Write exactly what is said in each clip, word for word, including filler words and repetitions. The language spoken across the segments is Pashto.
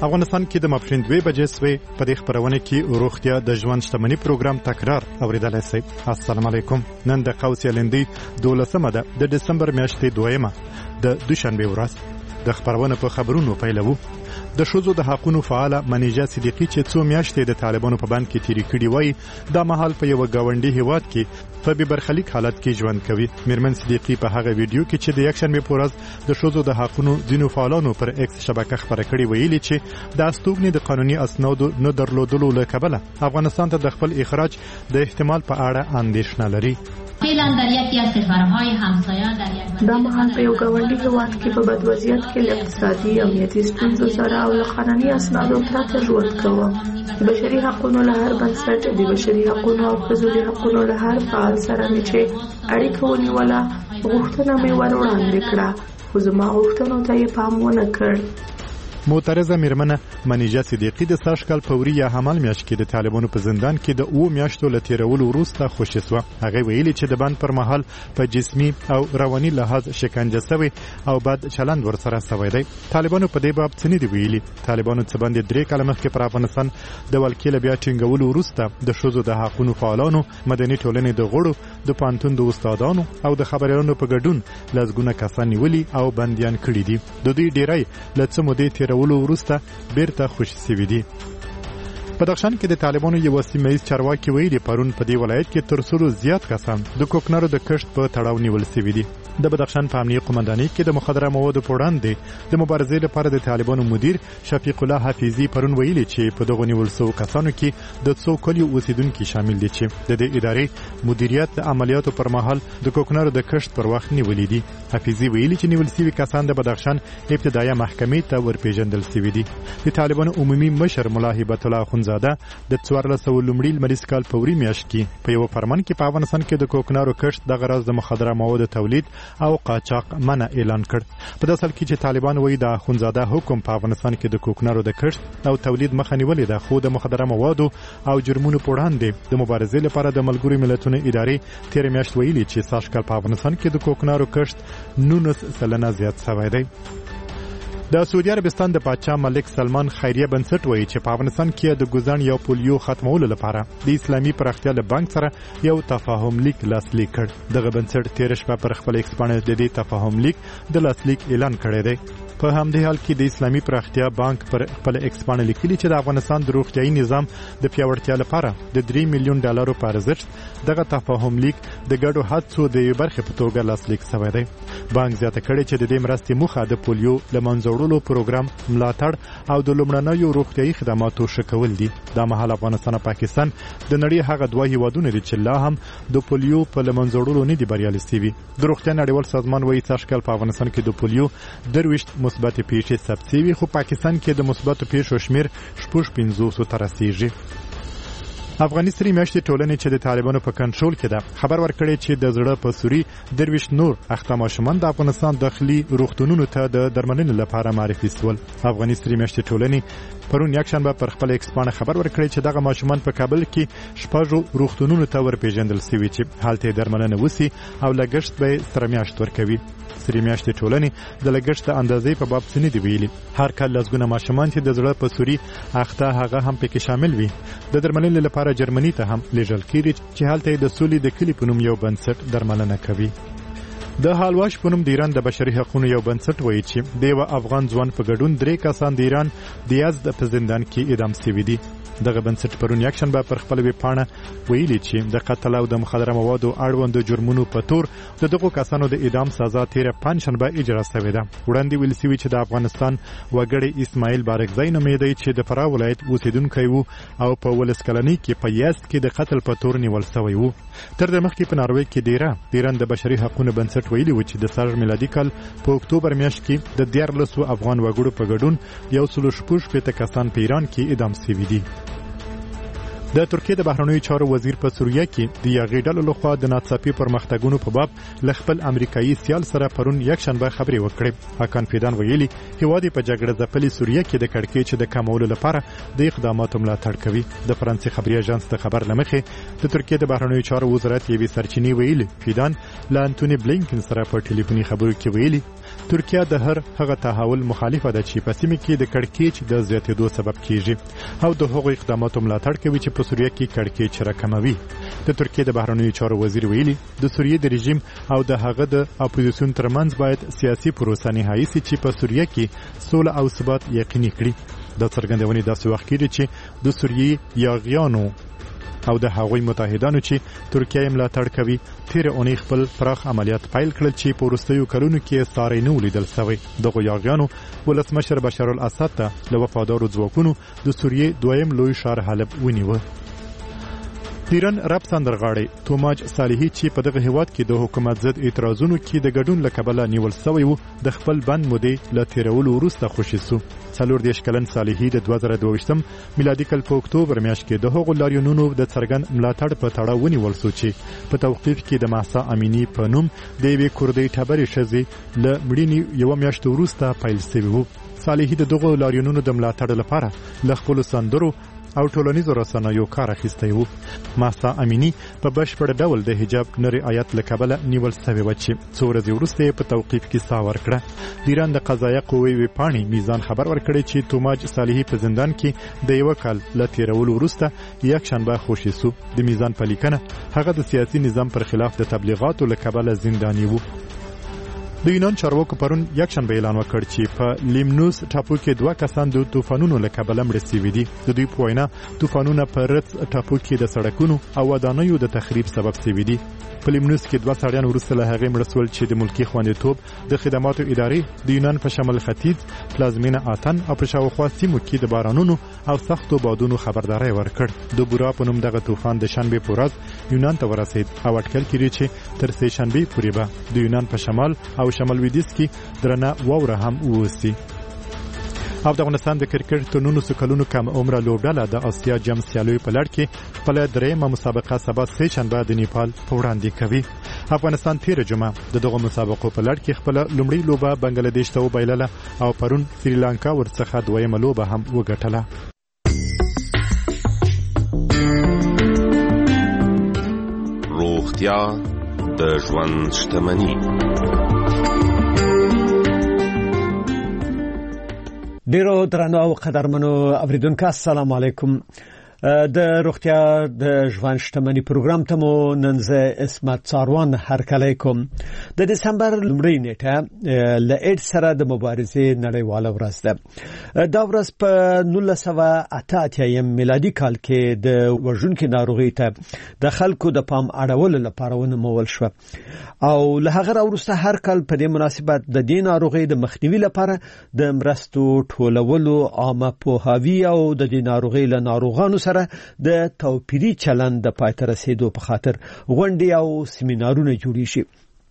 افغانستان کې د ماپښین دوه بجې سوي په دې خبرونه کې روغتیا د ژوند شتمنۍ پروګرام تکرار اوریدلای شئ. السلام علیکم. نن د قوس یلندې دولسمه ده د دسمبر میاشتې دویمه د دوشنبه ورځ. د خبرونه په خبرونو پیلوو. د شوزو د حقونو فعال منیجا صدیقی چې څو میاشتې د طالبانو په بند کې تیری کړي وای د مهال په یو گاونډي هیواد کې په ببرخلیک حالت کې ژوند کوي. میرمن صدیقی په هغه ویډیو کې چې د یک شنبه په ورځ د شوزو د حقونو ځینو فعالانو پر ایکس شبکه خبره کړې ویلي چې د استوګنې د قانوني اسنادو نه درلودلو له کبله افغانستان ته د خپل اخراج د احتمال په اړه اندېښنه لري. دا مهال په یو ګاونډي هیواد کې په بد وضعیت کې له اقتصادي امنیتي ستونزو سره او له قانوني اسنادو پرته ژوند کوم. د بشري حقونو له هر بنسټ د بشري حقونو او ښځو د حقونو له هر فعال سره مې چې اړیکه ونیوله غوښتنه مې ور وړاندې کړه، خو زما غوښتنو ته یې پام ونه کړ. معترضه میرمنه منیجا صدیقی د سږ کال په وری یا حمل میاشت کې د طالبانو په زندان کې د اوه میاشتو له تیرولو وروسته خوشي سوه. هغه ویلي چې د بند پر مهال په جسمي او رواني لحاظ شکنجه شوی او بد چلند ورسره شوی دی. طالبانو په دې باب څه نه دی ویلي. طالبانو څه باندې درې کاله مخکې پر افغانستان د ولکې بیا ټینګولو وروسته د شوزو د حقونو فعالانو، مدني ټولنې د غړو، د پانتون د استادانو او د خبريالانو په ګډون لږونه کسان نیولي او بنديان کړي دي. د دوی ډیری له څه مودې ولو وروسته بیرته خوشي سوي دي. په بدخشان کې د طالبانو یو سیمه‌ایز چارواکي ویلي پرون په دې ولایت کې تر څو زیات کسان د کوکنارو د کښت په تړاو نیول سوي دي. د بدخشان په امنیه قومندانۍ کې د مخدره موادو په وړاندې د مبارزې لپاره د طالبانو مدیر شفیق الله حفیظي پرون ویلي چې په دغه نیول شوو کسانو کې د څو کلیو اوسیدونکو شامل دي چې د دې ادارې مدیریت د عملیاتو پر مهال د کوکنارو د کښت پر وخت نیولې دي. حفیظي ویلي چې نیول شوي کسان د بدخشان ابتدایي محکمې ته ورپېژندل شوي دي. د طالبانو عمومي مشر ملا هیبت الله اخونزاده د څوارلس سوه لومړي لمریز کال په وری میاشت کې په یو فرمان کې په افغانستان کې د کوکنارو کښت د غرض د مخدره موادو تولید او قاچاق منع اعلان کړ. په داسې حال کې چې طالبان وایي د اخونزاده حکم په افغانستان کې د کوکنارو د کښت او تولید مخه نیولې ده، خو د مخدره موادو او جرمونو په وړاندې د مبارزې لپاره د ملګرو ملتونو ادارې تیر میاشت ویلي چې سږ کال په افغانستان کې د کوکنارو کښت نولس سلنه زیات شوی دی. د سعودي عربستان د پاچا ملک سلمان خیریه بنسټ وایي چې په افغانستان کې د ګوزن یا پولیو ختمولو لپاره د اسلامي پراختیا له بانک سره یو تفاهم لیک لاسلیک کړ. دغه بنسټ تیر شپه پر خپل ایکس باندې د دې تفاهم لیک د لاسلیک اعلان کړی دی. په همدې حال کې د اسلامي پراختیا بانک پر خپل ایکس باندې لیکلي چې د افغانستان د روغتيایي نظام د پیاوړتیا لپاره د درې میلیون ډالرو په ارزښت دغه تفاهم لیک د ګډو هڅو د یو برخې په توګه لاسلیک شوی دی. بانک زیاته کړي چې د دې مرستې موخه د پولیو له منځه وړلو پروګرام ملاتړ او د لومړنیو روغتيایي خدماتو ښه کول دي. دا مهال افغانستان او پاکستان د نړۍ هغه دوه هیوادونه دي چې لا هم د پولیو په له منځه وړلو نه دي بریالي شوي. د روغتیا نړیوال سازمان وایي چې اشکال په افغانستان کې د پولیو درويشت مثبت پیښې ثبت شوي، خو پاکستان کې د مثبت پیښو شمیر شپږ پنځوس ته رسیږي. افغاني سری میاشتې ټولنې چې د طالبانو په کنټرول کې ده خبر ورکړی چې د زړه په سوري درويشت نور اخته ماشومان د افغانستان داخلي روغتونونو ته د درملنې لپاره معرفي شول. افغاني سری میاشتې ټولنې پرون یک شنبه پر خپل ایکس باندې خبر ورکړی چې دغه ماشومان په کابل کې شپږو روغتونونو ته ورپېژندل شوي چې هلته درملنه وسی او لګښت به سره میاشت ورکوي. سری میاشتې ټولنې د لګښت د اندازې په باب څه نه دی ویلي. هر کال لسګونه ماشومان چې د زړه په سوري اخته هغه هم پکې شامل وي د درملنې لپاره جرمني ته هم لیږل کېږي چې هلته د سولې د کلي په نوم یو بنسټ درملنه کوي. د حالواش په نوم د ایران د بشري حقوقو یو بنسټ وایي چې د یو افغان ځوان په ګډون درې کسان د ایران د یزد په زندان کې اعدام شوي دي. دغه بنسټ پرون یک شنبه پر خپل ویب پاڼه ویلي چې د قتل او د مخدره موادو اړوند جرمونو په تور د دغو کسانو د اعدام سزا تیر پنځ شنبه اجرا شوې ده. وړاندې ویل شوی چې د افغانستان وګړی اسماعیل بارکزی نومېدی چې د فراه ولایت اوسیدونکی وو او په ولس کلنۍ کې په یزد کې د قتل په تور نیول شوی وو. تر دې مخکې په ناروې کې ډیره د ایران د بشري حقوقو بنسټ ویلي و چې د سږ میلادي کال په اکتوبر میاشت کې د دیارلسو افغان وګړو په ګډون یو سل شپږ شپېته کسان په ایران کې اعدام شوي دي. د ترکیه د بهرنیو چارو وزیر په سوریه کې د یاغي ډلو لخوا د ناڅاپي پرمختګونو په باب ل خپل امریکایي سیال سره پرون یک شنبه خبرې وکړې. حکان فیدان ویلي هیواد په جګړه ځپلې سوریه کې د کړکېچ د کمولو لپاره د اقداماتو ملاتړ کوي. د فرانسې خبري اژانس د خبر لمخې د ترکیه د بهرنیو چارو وزارت یوې سرچینې ویلي فیدان له انټونی بلینکن سره په ټلیفوني خبرو کې ویلي ترکیه د هر هغه تحول مخالفه ده چې په سیمه کې د کړکېچ د زیاتېدو سبب کیږي او د هغو اقداماتو ملاتړ کوي چې په سوریه کې کړکېچ راکموي. د ترکیه د بهرنیو چارو وزیر ویلي د سوریه د رژیم او د هغه د اپوزیسیون ترمنځ باید سیاسي پروسه نهایی سي چې په سوریه کې سوله او ثبات یقیني کړي. د څرګندونې داسې وخت کې چې د سوریه یاغیانو او د هغوی متحدانو چې ترکیه ملاتړ کوي تیر اونۍ خپل پراخ عملیات پیل کړل چې په وروستیو کلونو کې ساری نه ولیدل شوی. دغه یاغیانو ولسمشر بشار الاسد ته له وفادارو ځواکونو د سوریه دویم لوی ښار حلب ونیو. د ایران رپ سندرغاړی توماج صالحي چې په دغه هیواد کې د حکومت ضد اعتراضونو کې د ګډون لکبله نیول شوی وو د خپل بند مودې له تیرولو وروسته خوشی سو. څلور دیرش کلن صالحي د دوه زره دوه میلادي کال په اکتوبر میاشت کې د هغو لاریونونو د څرګند ملاتړ په تړاو ونیول شو چې په توقیف کې د مهسا امینی په نوم د یوې کورډۍ ټبرې ښځې له مړینې یوه میاشت وروسته پیل شوی وو. صالحي د دغو لاریونونو د ملاتړ لپاره له خپلو سندرو او ټولنیزو رسنیو کار اخیستی وو. مهسا امینی په بشپړ ډول د حجاب نه رعایت له کبله نیول شوې وه چې څو ورځې وروسته په توقیف کې ساه ورکړه. د ایران د قضایه قوې ویبپاڼې میزان خبر ورکړی چې توماج صالحي په زندان کې د یوه کال له تیرولو وروسته یک شنبه خوشي سو. د میزان په لیکنه هغه د سیاسي نظام پر خلاف د تبلیغاتو له کبله زنداني وو. د یونان چارواکو پرون یک شنبه اعلان وکړ چې په لیمنوس ټاپو کې دوه کسان د طوفانونو له کبله مړه شوي دي. د دوی په وینا طوفانونه په رتس ټاپو کې د سړکونو او ودانیو د تخریب سبب شوي دي. په لیمنوس کې دوه سړیان وروسته له هغې مړه شول چې د ملکي خوندیتوب د خدماتو ادارې د یونان په شمال ختیځ پلازمینه آتن او په شاوخوا سیمو کې د بارانونو او سختو بادونو خبرداری ورکړ. د بورا په نوم دغه طوفان د شنبې په ورځ یونان ته ورسید او اټکل کېږي چې تر سې شنبې پورې به د یونان په شمال او شمال لویدیځ کې درنه واوره هم ووسي. او د افغانستان د کرکټ تر نولسو کلونو کم عمره لوبډله د اسیا جام سیالیو په لړ کې خپل درېیمه مسابقه سبا سې شنبه د نیپال په وړاندې کوي. افغانستان تیر جمعه د دغه مسابقو په لړ کې خپل لومړی لوبه بنگلاديش ته وبایلله او پرون سریلانکا ورڅخه دویمه لوبه هم وګټله. روغتیا د ژوند شتمني. ډیرو درنو او قدرمنو اوریدونکو السلام علیکم. د روغتیا د ژوند شتمنۍ پروګرام ته مو نن زه اسمت څاروان هرکلی کوم. د دسمبر لومړۍ نیټه له ایډز سره د مبارزې نړیواله ورځ ده. دا ورځ په نولس سوه اته اتیا میلادي کال کې د وژونکې ناروغۍ ته د خلکو د پام اړولو لپاره ونومول شوه او له هغه راوروسته هر کال په دې مناسبت د دې ناروغۍ د مخنیوي لپاره د مرستو ټولولو عامه پوهاوي او د دې ناروغۍ له ناروغانو سره د توپیري چلند د پای ته رسیدو په خاطر غونډې او سیمینارونه جوړې شي.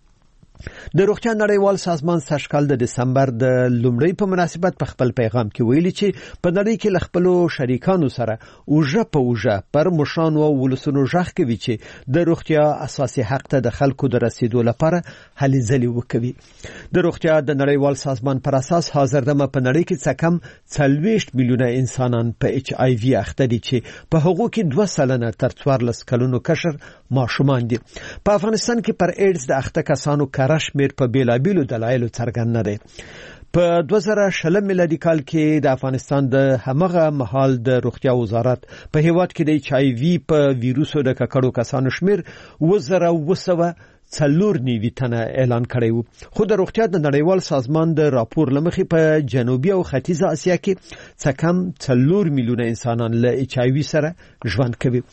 د روغتیا نړیوال سازمان سږکال د دسمبر د لومړۍ په مناسبت په خپل پیغام کې ویلي چې په نړۍ کې له خپلو شریکانو سره اوژه په اوژه پر مشرانو او ولسونو غږ کوي چې د روغتیا اساسي حق ته د خلکو د رسیدو لپاره هلې ځلې وکوي. د روغتیا د نړیوال سازمان پر اساس حاضردمه په نړۍ کې څه کم څلوېښت میلیونه انسانان په ایچ آی وي اخته دي چې په هغو کې دوه سلنه تر څوارلس کلونو کشر ماشومان دي. په افغانستان کې پر ایډز د اخته کسانو شمیر په بیلابیلو دلایلو څرګند نه دی. په دوه زره شلم میلادي کال کې د افغانستان د همغه مهال د روغتیا وزارت په هیواد کې د ایچ آی وي په ویروسو د ککړو کسانو شمیر اووه زره اووه سوه څلور نوي تنه اعلان کړی و. خو د روغتیا د نړیوال سازمان د راپور لمخې په جنوبي او ختیځه اسیا کې څه کم څلور میلیونه انسانان له ایچ آی وي سره ژوند کوي.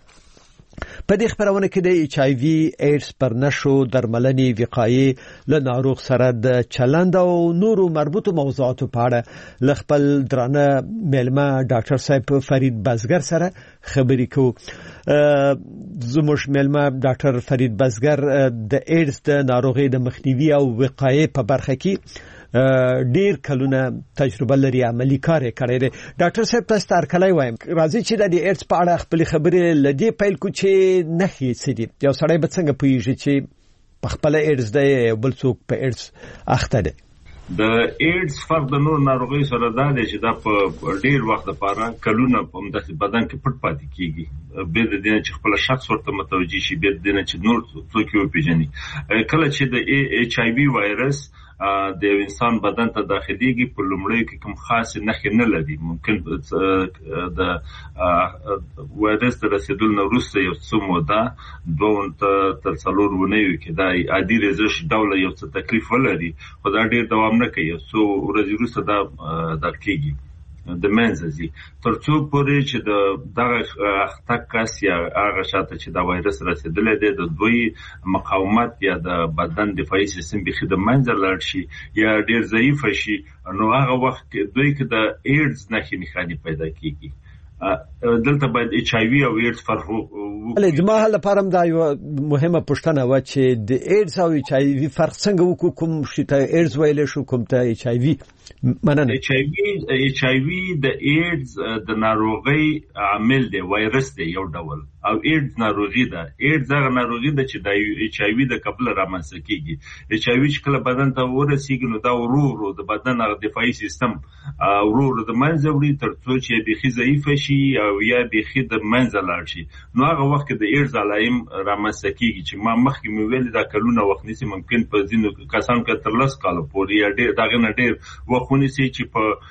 په دې خبرونه کې د ایچ آی وي ایډز پر نشو درملنې وقایې له ناروغ سره د چلند او نورو مربوطو موضوعاتو په اړه له خپل درانه میلمه ډاکټر صاحب فرید بزګر سره خبرې کوو. زموږ میلمه ډاکټر فرید بزګر د ایډز د ناروغۍ د مخنیوي او وقایې په برخه کې ډیر کلونه تجربه لري عملی کار کړی دی. ډاکټر صاحب تاسو ته هرکلی وایم راځي چې د ایډز په اړه خپل خبرې لدی پیل کو چې نخي سدي یو سړی به څنګه پوهیږي چې په خپل ایډز دی بل څوک په ایډز اخته دی. د ایډز فرق د نور ناروغیو سره دا دی چې دا په ډیر وخت لپاره کلونه په مدته بدن کې پټ پاتې کیږي به د دې چې خپل شخص ورته متوجي شي به د دې چې نور څوک یو پیژني. کله چې د ایچ آی وی وایرس د انسان بدن ته داخليږي په لومړی کې کوم خاص نښې نه لري ممکن د وایرس د رسیدل نه وروسته یو څه موده دوه تر څلور ونیو کې دا عادي رزش ډول یو څه تکلیف ولري خو دا ډیر دوام نه کوي سو ورځې وروسته دا د کېږي د منځي تر څو پورې چې د دغه اخته کس یا هغه شاته چې دا وایرس رسیدلې ده د دوی مقاومت یا د بدن دفاعي سیستم به خدمت منځ لاړ شي یا ډیر ضعیف شي نو هغه وخت کې دوی کې د ایډز نښې نښانې پیدا کیږي. دلته باید ایچ آی وی او ایډز فرق ولې د ما لپاره دا یو مهمه پوښتنه و چې د ایډز او ایچ آی وی فرق څنګه وکړو کوم شي ته ایډز ویل شو کوم ته ایچ آی وی مننه. ایچ آی وی ایچ آی وی د ایډز د ناروغي عامل دی وایرس دی یو ډول او ایډز ناروغي ده. ایډز هغه ناروغي ده چې د ایچ آی وی د قبل رامنځته کیږي. ایچ آی وی چې کله بدن ته ورسیږي نو دا ورو ورو د بدن هغه دفاعي سیستم ورو ورو د منځه وړي تر څو چې بيخي ضعیف شي او یا بيخي د منځه لاړ شي. نو هغه وخت کې د ایډز علایم رامنځته کیږي چې ما مخکې مې ویل دا کلونه وخت نیسي ممکن په ځینو کسانو کې تر لس کال پورې یا ډېر دغه نه ډېر وخت نیسي چې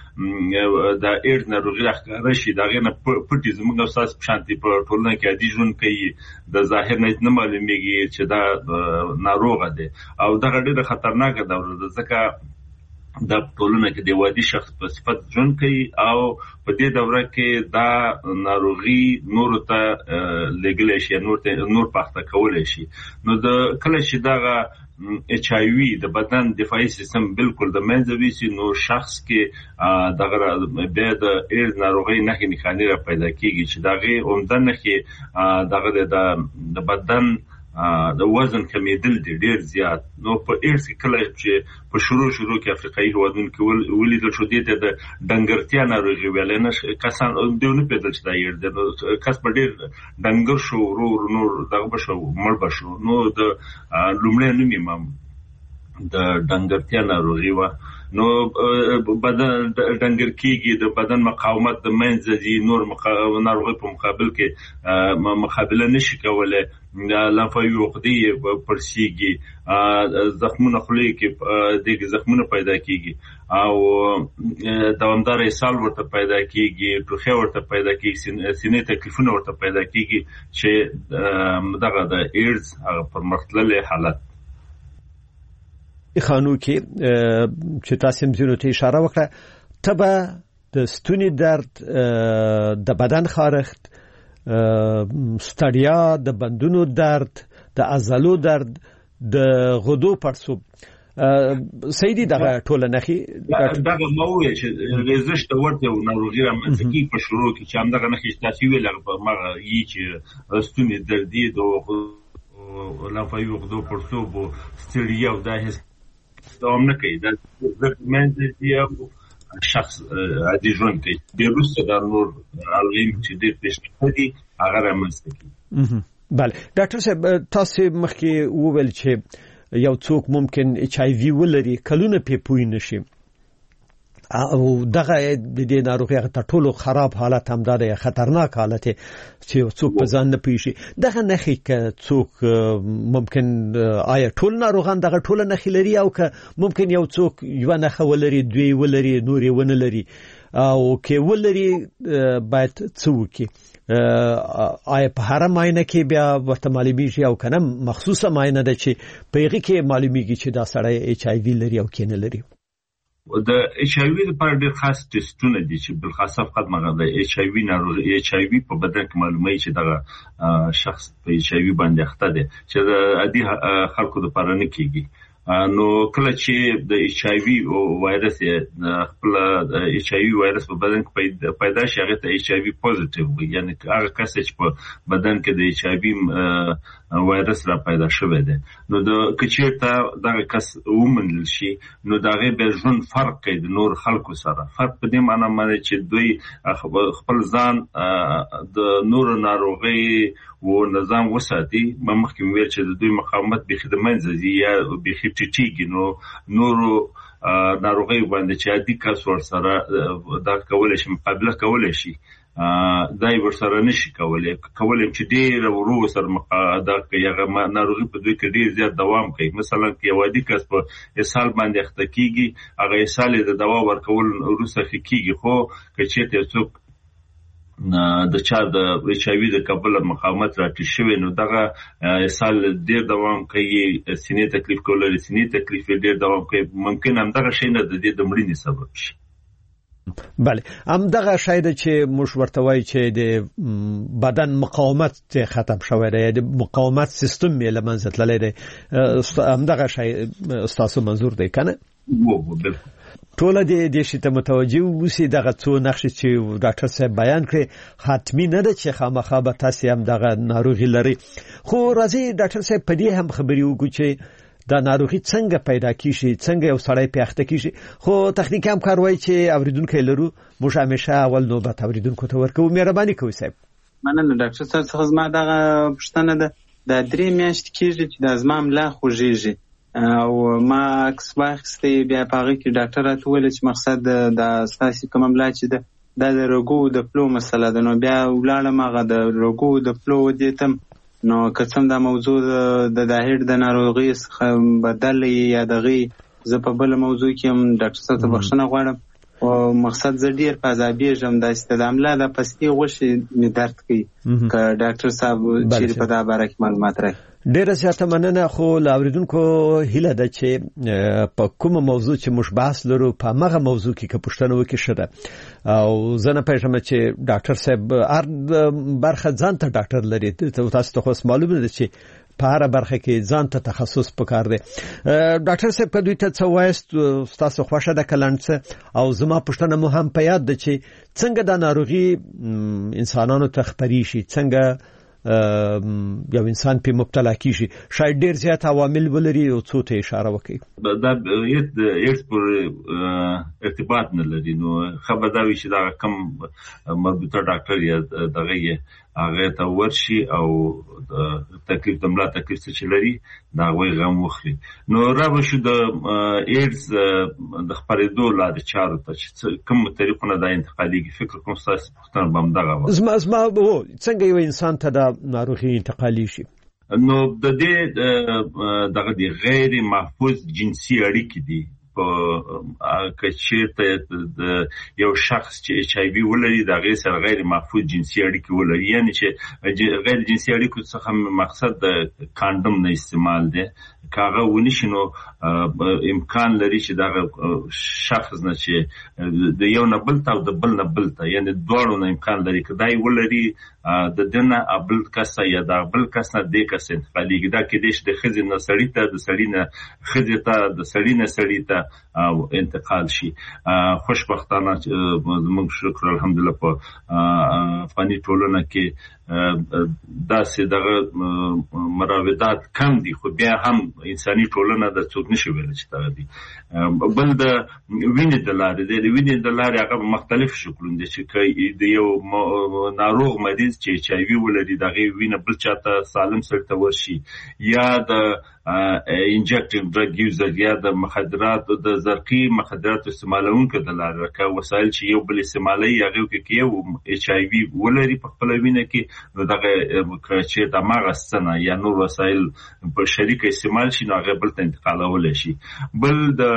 په د ایډز ناروغي راښکاره شي دغه نه پټي زموږ استاد شانتي په ټولنه کې عادي ژوند کوي د ظاهر نه معلومیږي چې دا ناروغه ده او دغه ډېر خطرناک ده ځکه د ټولنه کې د وادي شخص په صفت ژوند کوي او په دې دوره کې دا ناروغي نور ته لګل شي نور ته نور پخته کول شي. نو د کله چې دا ایچ آی وی د بدن دفاعي سیستم بالکل د منځه ویسي نو شخص کې دغه به د ایډز ناروغي نښې نښانې را پیدا کیږي چې دغه عمده نښې دغه د بدن د وزن کمیدل دي ډیر زیات. نو په ایډز کې کله چې په شروع شروع کې افریقایي هیوادونو کې ولیدل شو د ډنګرتیا ناروغي ویل نه کسان دیونه پیدا چې دا ایډز کس په ډیر ډنګر شو ورو نور دغه بشو مړ بشو. نو د لومړی نوم یې د ډنګرتیا ناروغي و. نو بدن ډنګر کیږي د بدن مقاومت د منځ دي نور ناروغي په مقابل کې مقابله نشي کولای لمفاوي عقدې پرسیږي زخمونه خولې کې د زخمونه پیدا کیږي او دوامدار اسهال ورته پیدا کیږي ټوخی ورته پیدا کیږي سینې تکلیفونه ورته پیدا کیږي چې دغه د ایډز هغه پرمختللي حالت خانو کې چې تاسو هم زینو ته اشاره وکړه تبه د ستوني درد د بدن خارښت ستړیا د بندونو درد د عضلو درد د غدو پړسوب سیدی دغه ټوله نخي دغه موضوع چې رزش ته ورته ناروغي رامنځته کیږي په شروع کې چې هم دغه نخي تاسو ویل هغه مغه یی چې ستوني درد دی د لمفاوي غدو پړسوب ستړیا او د دوام نه کوي دا زمنځ دی شخص عادي ژوند کوي د روسه د نور علم چې د پېښې دي هغه رامنځته کوي. بله ډاکټر صاحب تاسو مخکې وویل چې یو څوک ممکن ایچ آی وی ولري کلونه پې پوی نشي او دغه د دې ناروغي ته ټولو خراب حالت هم ده خطرناک حالت چې څوک په ځان نه پیشي دغه نخي ک څوک ممکن آیا ټول ناروغان دغه ټول نخي لري او ک ممکن یو څوک یو نخه ولري دوی ولري نوري ونه لري او کې ولري باید څوک آیا په هر ماینه کې بیا ورته معلومیږي او کنه مخصوصه ماینه ده چې په هغه کې معلومیږي چې دا سړی ایچ آی وی لري او کې نه لري. د ایچ آی وی لپاره ډېر خاص ټیسټونه دي چې بل خاصه فقط مغه د ایچ آی وی ناروغي ایچ آی وی په بدن کې معلومه چې دغه شخص په ایچ آی وی باندې اخته دي چې د عادي خلکو لپاره نه کیږي. نو کله چې د ایچ آی وی وایرس خپل ایچ آی وی وایرس په بدن کې پیدا شي هغه ته ایچ آی وی پوزټیو وي یعنی هغه کس چې په بدن کې د ایچ آی وی وایرس را پیدا شوی دی نو د کچیرته دغه کس ومنل شي نو دغه به ژوند فرق کوي د نور خلکو سره فرق په دې معنی باندې چې دوی خپل ځان د نور ناروغي و نظام وساتي مخکې ویل چې د دوی مقاومت به خدمت زی یا به خټیږي نو نورو ناروغي باندې چې عادي کس ور سره دا کولای شي مقابله کولای شي دای ورسره نشي کولای کولای چې ډیر ورو سره مقاده کوي هغه ناروغي په دوی کې ډیر زیات دوام کوي مثلا کې یو عادي کس په اسهال باندې اخته کیږي هغه اسهال د دوا ورکول وروسته کیږي خو چې ته څوک د چا د ایچ آی وی د قبل مقاومت راټی شوی نو دغه اسهال ډیر دوام کوي سینې تکلیف کولای سینې تکلیف ډیر دوام کوي ممکن هم دغه شی نه د دې د مړینې سبب شي بله هم دغه شاید چې موږ ورته وایي چې د بدن مقاومت ختم شوی دی د مقاومت سیستم یې له منځه تللی دی هم دغه شاید ستاسو منظور دی کنه بالکل ټول د دې شي ته متوجي اوسئ دغه څو نقش چې ډاکټر صاحب بیان کړي حتمی نه ده چې خامخا به تاسو هم دغه ناروغي لري خو راځي ډاکټر صاحب په دې هم خبري وکړو چې دا ناروغي څنګه پیدا کیږي څنګه یو سړی پیاخته کیږي خو تخنیکی هم کاروي چې اوریدونکو لرو موږ همیشه اول نوبت اوریدونکو ته ورکو مهرباني کوئ صاحب مننه ډاکټر صاحب څه زما دغه پښتنه ده د درې میاشتې کیږي چې د زما ملا خوږیږي او ما عکس واخیستې بیا په هغه کې ډاکټر راته وویل چې مقصد د ستاسو کومه ملا چې ده دا د رګو د پلو مسله ده نو بیا ولاړم هغه د رګو د پلو دیتم نو کڅم دا موضوع د داهیر د ناروغي څخه بدل یا دغه زه په بل موضوع کې هم ډاکټر صاحب ته بخښنه غواړم او مقصد زه ډیر په عذابي ژم د استدامله د پستی غوښي می درد کوي که ډاکټر صاحب چې په دا باره کې معلومات راکړي ډیره زیاته مننه خو لاوریدونکو هیله ده چې په کومه موضوع چې موږ بحث لرو په هغه موضوع کې که پوښتنه وکړي شته او زه نه پېژنم چې ډاکټر صاحب هر برخه ځان ته ډاکټر لري تاسو ته خو معلومه ده چې په هر برخه کې ځان ته تخصص پکار دی ډاکټر صاحب په دوی ته څه وایست تاسو خوښه ده کلنڅ او زما پوښتنه مو هم په یاد ده چې څنګه دا ناروغي انسانانو ته خپري شي څنګه یو انسان په مبتلا کیږي شاید ډیر زیات عوامل ولري او څو ته اشاره وکړي دا د ایډز پر ارتباط نه لري نو خبرداري چې دا کم مربوطه ډاکټر یا دغه هغه ته ورشي او تکلیف د ملا تکلیف څه لري دا وی غم وخلي نو را بشو د ایډز د خبرېدو لاره چارو ته چې کوم طریقونه د انتقالي فکر کوم تاسو پوښتنه بم دغه زما زما څنګه یو انسان ته د ناروغي انتقالي شي نو د دې دغه دی غیر محفوظ جنسي اړیکې دي په کچېرته د یو شخص چې ایچ آی وی ولري د غیر سره غیر محفوظ جنسي اړیکې ولري یعنی چې غیر جنسي اړیکو څخه مقصد د کاندوم نه استعمال دی کاغه ونشي نو امکان لري چې دا شخص نه چې د یو نه بل ته او د بل نه بل ته یعنی دواړو نه امکان لري کدای ولري د دنه ابل کسه یا د بل کس نه د کس انتقالیږي دا کې د شته خزي نه سړی ته د سړی نه خزي ته د سړی نه سړی ته انتقال شي خوشبختانه موږ شکر الحمدلله په افغاني ټولنه کې داسې دغه مراودات کم دي خو بیا هم انساني ټولنه د څوک نشي ویل چې دا دي بل د وینې د لارې د وینې د لارې هغه مختلف شکلونه دي چې د یو ناروغ مریض چې ایچ آی وی ولري دغه وینه بل چاته سالم سره ته ورشي یا د انجکټیو ډرګ یوزر یا د مخدرات د زرقي مخدرات استعمالونکو د لارې راکا وسایل چې یو بل استعمالي هغه کې یو ایچ آی وی ولري په خپل وینه کې نو دغه چې د ماغستنه یا نور وسایل په شریک استعمال شي نو هغه بل ته انتقالول شي بل د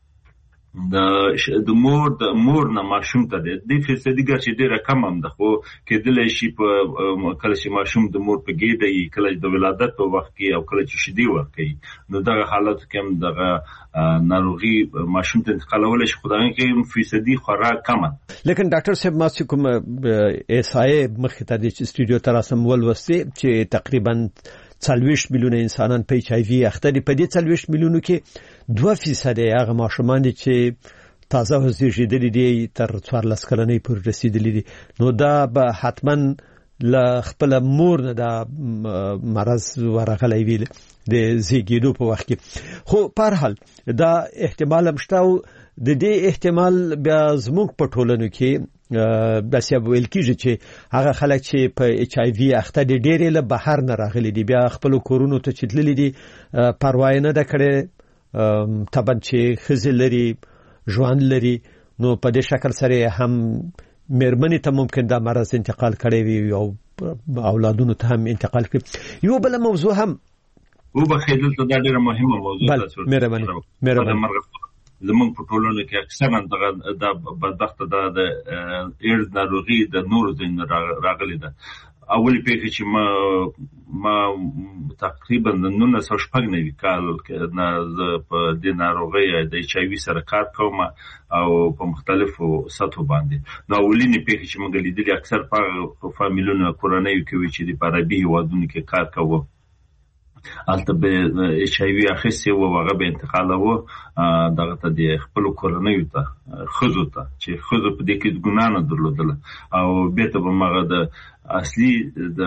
د د مور د مور نه ماشوم ته د فیصدي ګرځي ډیره کم هم ده خو کېدل شي په کله چې ماشوم د مور په ګیډه کله د ولادت په وخت کې او کله چې شیدې ورکړي نو دغه حالت کې هم دغه ناروغي ماشوم ته انتقالول شي خدای کې فیصدي خورا کم لیکن ډاکټر صاحب ما کوم ایس آی مخ ته د استودیو تر اسم ولوستي چې تقریبا څلوېښت میلیونه انسانان په ایچ آی وی اخته دي په دې څلوېښت میلیونو کې دوه فیصد هغه ماشومان دي چې تازه زیږیدلي دي تر څوارلس کلنۍ پورې رسیدلي دي نو دا به حتما ل خپل مور نه د مرز ورغلی ویل د زیږیدو په وخت کې خو په هر حال دا احتمال هم شته او د دې احتمال بیا زموږ په ټولنو کې د سیاب ویل کېږي چې هغه خلک چې په ایچ آی وی اخته دي ډېرې له بهر نه راغلي دي بیا خپل کورونو ته چې تللي دي پروا نه ده کړې طبعا چې ښځې لري ژوند لري نو په دې شکل سره هم مېرمنې ته ممکن دا مرض انتقال کړی وي او اولادونو ته هم انتقال کړي. یو بل موضوع هم وبخښئ دلته دا ډېره مهمه موضوع ده چې مهرباني مهرباني زمونږ په ټولنه کې اکثرا دغه د بدبخته د ایډز ناروغي د نورو ځایونو راغلي ده. اولي پیښه چې ما ما تقریبا د نولس سوه شپږ نوي کال نه زه په دې ناروغۍ د ایچ آی وي سره کار کوم او په مختلفو سطحو باندې. نو اولینې پیښې چې موږ لیدلې اکثر په فامیلونو کورنیو کې وي چې د په عربي هېوادونو کې کار کوو هلته به ایچ آی وي اخیستی و هغه به انتقالوه دغه ته د خپلو کورنیو ته ښځو ته چې ښځو په دې کې ګناه نه درلودله او بېرته به هماغه د اصلي د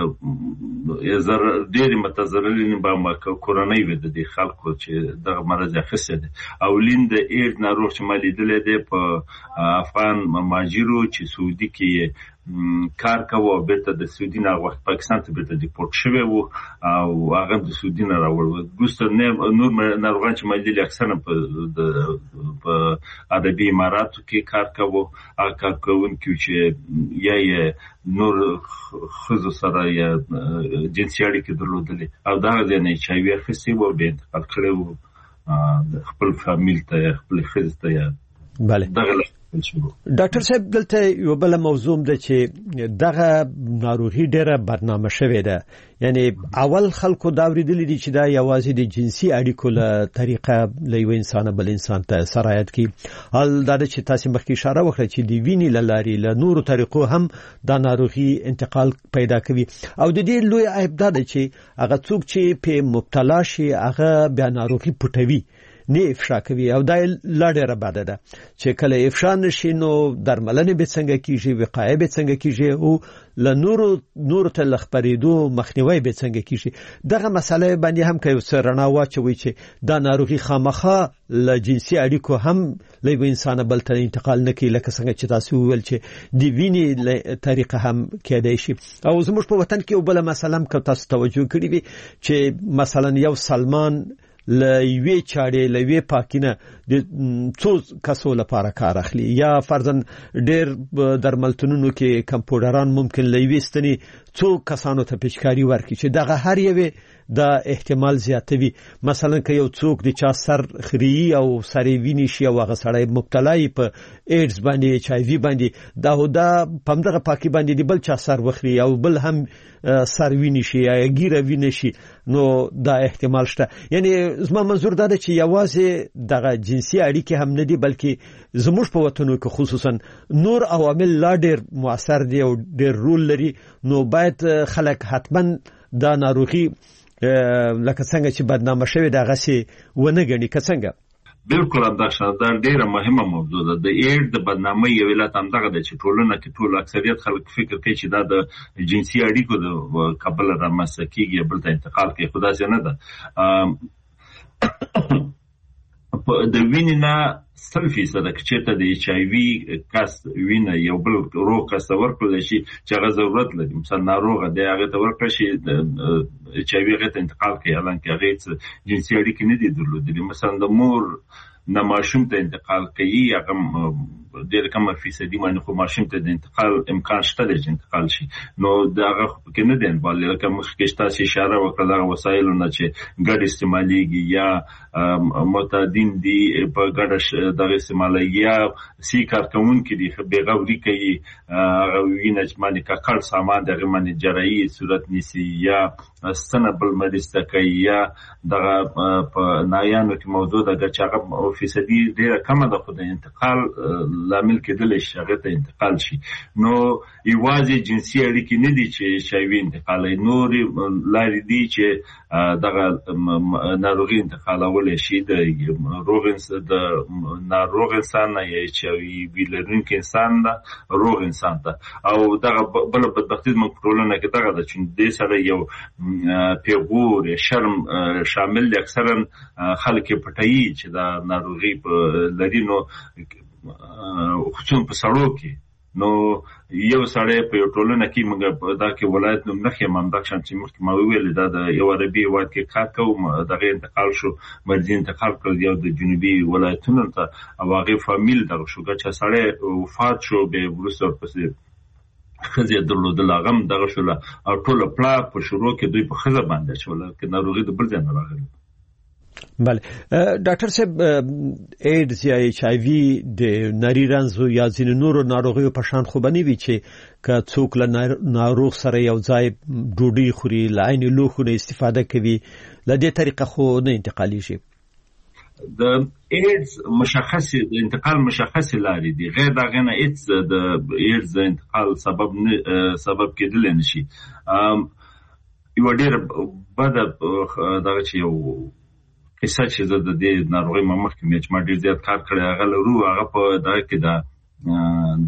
ډېرې متضررې به کورنۍ وي د دې خلکو چې دغه مرض یې اخیستی دی. اولین د ایډز ناروغ چې ما لیدلی دی په افغان مهاجرو چې سعودي کې کار کوو او بیرته د سعودي نه وخت پاکستان ته بیرته ډیپورټ شوی وو او هغه د سعودي نه راوړل. وروسته نور ناروغان چې ما لیدلي اکثرا په عربي اماراتو کې کار کوو. هغه کار کوونکي چې یا یې نور ښځو سره یا جنسي اړیکې درلودلې او دغه ځای نه ایچ آی وي اخیستی وو بیا انتقال کړی وو خپل فامیل ته یا خپلې ښځې ته یا دغه ډاکټر صاحب دلته یو بل موضوع ده چې دغه ناروغي ډیره برنامه شوې ده. یعنی اول خلکو دا ورېدلې دي چې دا یوازې د جنسي اړیکو له طریقه له یو انسان بل انسان ته سرایت کی. حال دا چې تاسو مخکې اشاره وکړه چې د وینې له لارې له نورو طریقو هم دا ناروغي انتقال پیدا کوي او د دې لوی عیب دا ده چې هغه څوک چې په مبتلا شي هغه بیا ناروغي پټوي نه افشا کوي او دا لړ بده ده چې کله افشا نشي نو درملنه به څنګه کیږي وقایه به څنګه کیږي او ل نورو نور ته لخبرېدو مخنیوي به څنګه کیږي. دغه مسله باندې هم کوي سرنا واچوي چې دا ناروغي خامخه ل جنسي اړیکو هم له انسان بل ته انتقال نه کوي لکه څنګه چې تاسو ویل چې د وینې طریقه هم کېدای شي. او زموږ په وطن کې بل مسله هم تاسو توجه کړی وي چې مثلا یو سلمان لوی چاړې لوی پاکینه د څو کسو لپاره کار اخلي یا فرضاً ډېر درملتونونو کې کمپیوټران ممکن لوي ستني څو کسانو ته پیشکاری ورکړي چې دغه هر یو دا احتمال زیاتوي. مثلا که یو څوک د چا سر خري او سری ویني شي او هغه سړی مبتلا ای په ایډز باندې ایچ آی وی باندې دا دا په دغه پاکي باندې دی بل چا سر وخري او بل هم سر ویني شي یا ګیره ویني شي نو دا احتمال شته. یعنی زما منظور دا ده چې یوازې دغه جنسي اړیکې هم نه دي بلکې زموږ په وطنو کې خصوصا نور عوامل لا ډېر مؤثر دي او ډېر رول لري. نو باید خلک حتما دا ناروغي لکه څنګه چې بدنامه شوی دا غسي ونه غني که څنګه. بالکل انداشه دا ډیره مهمه موضوع ده. د ایډ د بدنامۍ یو علت همدغه ده چې ټولنه کې ټول اکثریت خلک فکر کوي چې دا د جنسي اړیکو د کابل رامنځته کېږي بل ته انتقال کوي. خو داسې نه ده. د وینې نه سل فیصده که چېرته د ایچ آی وي کس وینه یو بل روغ کس ته ورکړلی شي چې هغه ضرورت لري مثلا ناروغه دی هغې ته ورکړی شي ایچ آی وي هغې ته انتقال کوي حالانکې هغې څه جنسي اړیکې نه دي درلودلي. مثلا د مور نه ماشوم ته انتقال کوي هغه ډېر کمه فیصدي باندې خو ماشوم ته د انتقال امکان شته دی چې انتقال شي. نو د هغه پکې نه دی انبالي لکه مخکې تاسو اشاره وکړه دغه وسایلو نه چې ګډ استعمالیږي یا معتادین دي په ګډه دغه استعمالیږي یا سی کارکوونکي دي بېغوري کوي هغه وینه چې باندې ککړ سامان دغه باندې جراحي صورت نیسي یا ستنه بل مریض ته کوي یا دغه په نایانو کې موضوع ده چې هغه فیصدي ډېره کمه ده خو د انتقال لامل کېدلی شي هغه ته انتقال شي. نو یوازې جنسي اړیکې نه دي چې ایچ آی وي انتقالوي، نورې لارې دي چې دغه ناروغي انتقالولی شي د روغ د ناروغ انسان نه یا ایچ آی وي لرونکي انسان نه روغ انسان ته. او دغه بله بدبختي زموږ په ټولنه کې دغه ده چې دې سره یو پیغور یا شرم شامل دی. اکثرا خلک یې پټوي چې دا ناروغي لري، نو خصوصا په سړو کې. نو یو سړی په یو ټولنه کې موږ دا کې ولایت نوم نه ښیم، همدغه شان چې مخکې ما وویل دا د یو عربي هېواد کې کار کوو، دغه انتقال شو مرضي انتقال کړل یو د جنوبي ولایتونو ته، او هغې فامیل دغه شو که سړی وفات شو بیا وروسته ورپسې ښځې درلودل هغه هم دغه شوله، او ټوله پړه په شروع کې دوی په ښځه باندې اچوله که ناروغي د بل ځای نه راغلې. بله ډاکټر صاحب، ایډز یا ایچ آی وي د نري رنځو یا ځینې نورو ناروغیو په شان خو به نه وي چې که څوک له ناروغ سره یو ځای ډوډۍ خوري، له عین لوښو نه استفاده کوي، له دې طریقه خو نه انتقالیږي. د ایډز مشخص د انتقال مشخص لارې دي، غیر د هغې نه هېڅ د ایډز د انتقال سبب سبب کېدلی نه شي. یوه ډېره بده دغه چې یو قصه چې زه د دې ناروغۍ ما مخکې مې چې ما ډېر زیات کار کړی هغه لرو، هغه په دغه کې د د